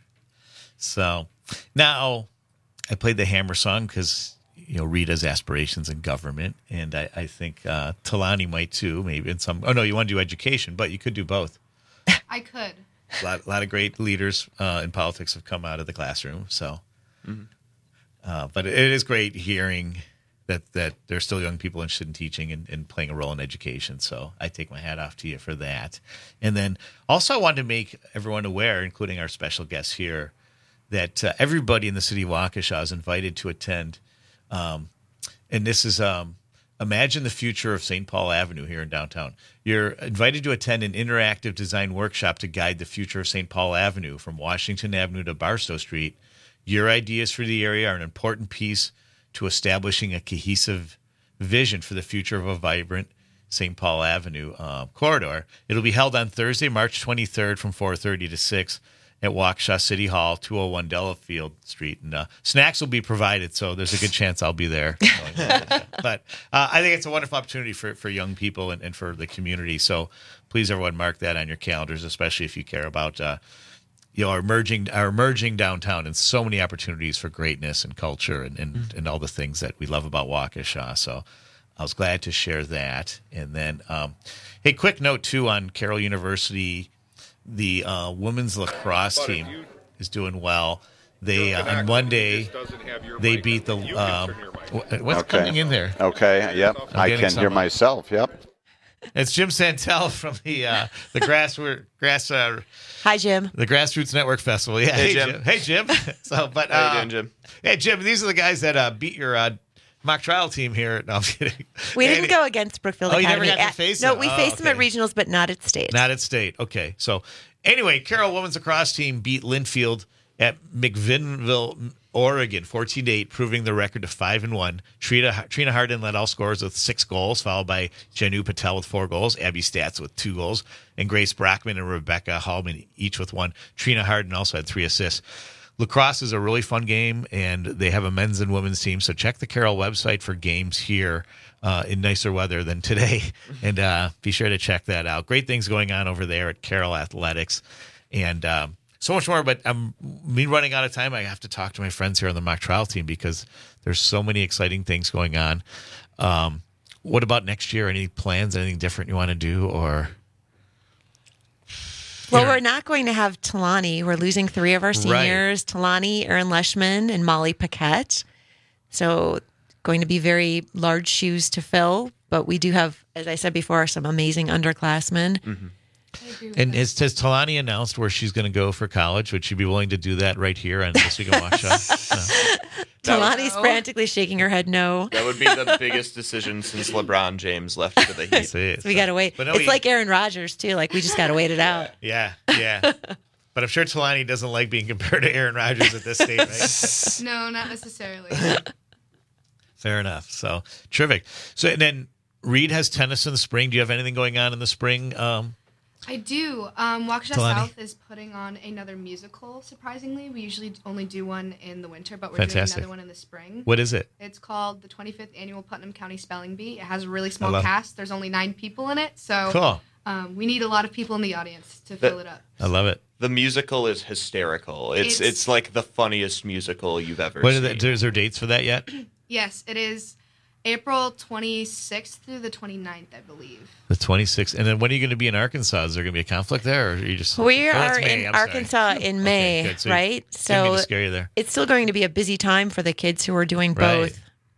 So now I played the Hammer song because, you know, Rita's aspirations in government. And I, I think uh, Talani might too, maybe in some. Oh, no, you want to do education, but you could do both. I could. A lot, a lot of great leaders uh, in politics have come out of the classroom. So, Mhm. uh, but it is great hearing that, that there's still young people interested in teaching and, and playing a role in education. So I take my hat off to you for that. And then also I wanted to make everyone aware, including our special guests here, that uh, everybody in the city of Waukesha is invited to attend. Um, and this is um, Imagine the Future of Saint Paul Avenue here in downtown. You're invited to attend an interactive design workshop to guide the future of Saint Paul Avenue from Washington Avenue to Barstow Street. Your ideas for the area are an important piece to establishing a cohesive vision for the future of a vibrant Saint Paul Avenue uh, corridor. It'll be held on Thursday, March twenty-third from four thirty to six at Waukesha City Hall, two oh one Delafield Street. And uh, snacks will be provided, so there's a good chance I'll be there. But uh, I think it's a wonderful opportunity for, for young people and, and for the community. So please, everyone, mark that on your calendars, especially if you care about uh, you know, our emerging, our emerging downtown and so many opportunities for greatness and culture and, and, mm-hmm. and all the things that we love about Waukesha. So I was glad to share that. And then, um, hey, quick note, too, on Carroll University. The uh, women's lacrosse team is doing well. They uh, on Monday they beat the. Um, what's Okay. coming in there? Okay. Yep. I'm I getting can hear some- myself. Yep. It's Jim Santel from the uh, the grass grass uh, Hi, Jim. the Grassroots Network Festival. Yeah. Hey, Hey, Jim. Jim. Hey, Jim. So, but How you uh, doing, Jim? Hey, Jim. These are the guys that uh, beat your uh, mock trial team here. No, I'm kidding. We didn't And- go against Brookfield Oh, you Academy. never got to At- face No, them? we Oh, faced them at okay. regionals, but not at state. Not at state. Okay. So anyway, Carroll women's lacrosse team beat Linfield at McVinnville, Oregon, fourteen to eight, proving the record to five and one. Trina, Trina Hardin led all scorers with six goals, followed by Janu Patel with four goals, Abby Statz with two goals, and Grace Brockman and Rebecca Hallman each with one. Trina Hardin also had three assists. Lacrosse is a really fun game, and they have a men's and women's team. So check the Carroll website for games here uh, in nicer weather than today, and uh, be sure to check that out. Great things going on over there at Carroll Athletics, and um, so much more. But I'm me running out of time. I have to talk to my friends here on the mock trial team because there's so many exciting things going on. Um, what about next year? Any plans? Anything different you want to do, or? Well, we're not going to have Talani. We're losing three of our seniors, Talani, Erin Leishman, and Molly Paquette. So going to be very large shoes to fill. But we do have, as I said before, some amazing underclassmen. Mm-hmm. And has, has Talani announced where she's going to go for college? Would she be willing to do that right here on This Week in Waukesha? No. Talani's frantically shaking her head no. That would be the biggest decision since LeBron James left for the Heat. So we got to wait. But no, it's we- like Aaron Rodgers, too. Like, we just got to wait it out. Yeah, yeah. But I'm sure Talani doesn't like being compared to Aaron Rodgers at this state, right? No, not necessarily. Fair enough. So, terrific. So, and then Reed has tennis in the spring. Do you have anything going on in the spring? Um, I do. Um, Waukesha Talani? South is putting on another musical, surprisingly. We usually only do one in the winter, but we're Fantastic. doing another one in the spring. What is it? It's called the twenty-fifth Annual Putnam County Spelling Bee. It has a really I small love- cast. There's only nine people in it, so Cool. um, we need a lot of people in the audience to The- fill it up. I love it. The musical is hysterical. It's It's- it's, like the funniest musical you've ever What are seen. the, is there dates for that yet? Yes, it is April twenty-sixth through the twenty-ninth, I believe. The twenty-sixth. And then when are you going to be in Arkansas? Is there going to be a conflict there? Or are you just. We Oh, that's are May, in I'm sorry. Arkansas in May, good. So right? didn't mean to So scare you there. it's still going to be a busy time for the kids who are doing Right. both.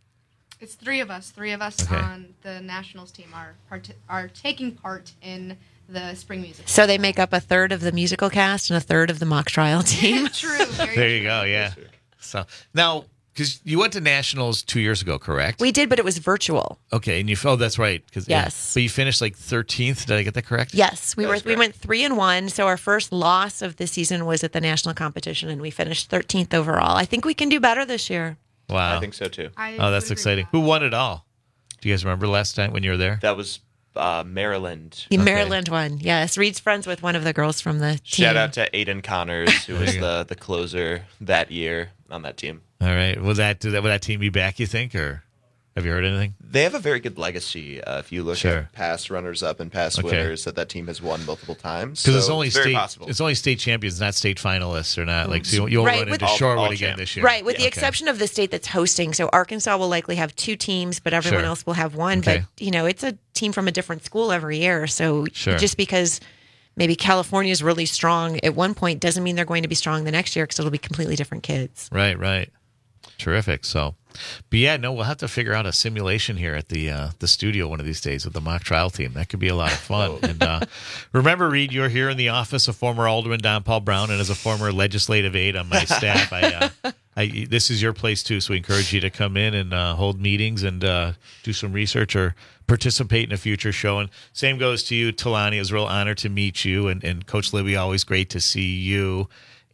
It's three of us. Three of us Okay. on the nationals team are part- are taking part in the spring music. So they make up a third of the musical cast and a third of the mock trial team. True. Very There you go. Yeah. So now, because you went to nationals two years ago, correct? We did, but it was virtual. Okay, and you oh that's right. Cause, yeah. Yes. But you finished like thirteenth. Did I get that correct? Yes, we were. We went three and one. So our first loss of the season was at the national competition, and we finished thirteenth overall. I think we can do better this year. Wow. I think so too. I Oh, that's exciting. Who won it all? Do you guys remember last time when you were there? That was uh, Maryland. The Maryland won. Yes, Reed's friends with one of the girls from the team. Shout out to Aiden Connors, who There was you go. the, the closer that year on that team. All right. Will that will that team be back? You think, or have you heard anything? They have a very good legacy. Uh, if you look Sure. at past runners-up and past Okay. winners, that that team has won multiple times. Because So it's only very state. possible. It's only state champions, not state finalists, or not like. So you, you won't Right, run with- into All- Shorewood all again champ. this year, Right, with the Okay. exception of the state that's hosting. So Arkansas will likely have two teams, but everyone Sure. else will have one. Okay. But, you know, it's a team from a different school every year. So Sure. just because maybe California is really strong at one point doesn't mean they're going to be strong the next year because it'll be completely different kids. Right, right. Terrific. So, but yeah, no, we'll have to figure out a simulation here at the uh, the studio one of these days with the mock trial team. That could be a lot of fun. And uh, remember, Reed, you're here in the office of former Alderman Don Paul Brown, and as a former legislative aide on my staff, I, uh, I this is your place too. So we encourage you to come in and uh, hold meetings and uh, do some research or participate in a future show. And same goes to you, Talani. It was a real honor to meet you, and, and Coach Libby, always great to see you.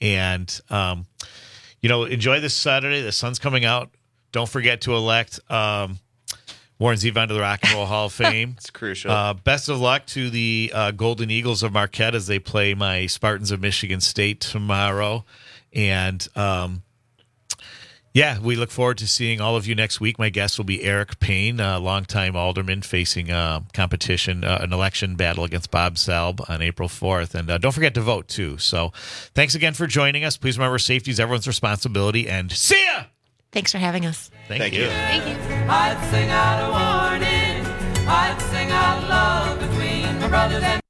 And um, you know, enjoy this Saturday. The sun's coming out. Don't forget to elect um, Warren Zevon to the Rock and Roll Hall of Fame. It's crucial. Uh, best of luck to the uh, Golden Eagles of Marquette as they play my Spartans of Michigan State tomorrow. And um, yeah, we look forward to seeing all of you next week. My guest will be Eric Payne, a longtime alderman facing a competition, uh, an election battle against Bob Selb on April fourth. And uh, don't forget to vote, too. So thanks again for joining us. Please remember, safety is everyone's responsibility. And see ya! Thanks for having us. Thank, Thank you. you. Thank you. I'd sing out a warning. I'd sing out love between my brothers and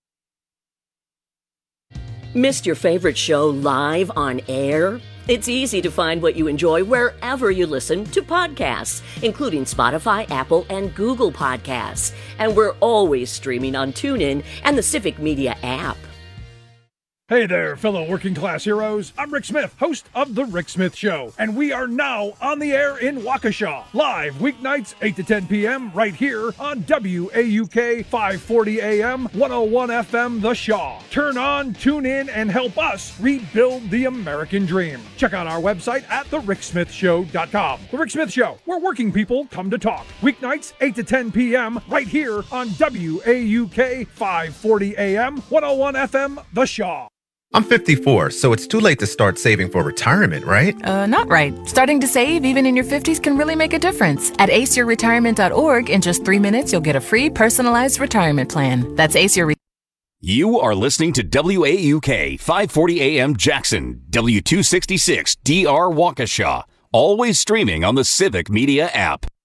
Missed your favorite show live on air? It's easy to find what you enjoy wherever you listen to podcasts, including Spotify, Apple, and Google Podcasts. And we're always streaming on TuneIn and the Civic Media app. Hey there, fellow working class heroes. I'm Rick Smith, host of The Rick Smith Show, and we are now on the air in Waukesha, live weeknights eight to ten p.m. right here on W A U K five forty A M, one oh one F M The Shaw. Turn on, tune in, and help us rebuild the American dream. Check out our website at the rick smith show dot com. The Rick Smith Show, where working people come to talk. Weeknights eight to ten p.m. right here on W A U K five forty A M, one oh one F M The Shaw. I'm fifty-four, so it's too late to start saving for retirement, right? Uh, not right. Starting to save even in your fifties can really make a difference. At ace your retirement dot org, in just three minutes, you'll get a free personalized retirement plan. That's Ace Your Re- You are listening to W A U K five forty A M Jackson, W two sixty-six D R Waukesha, always streaming on the Civic Media app.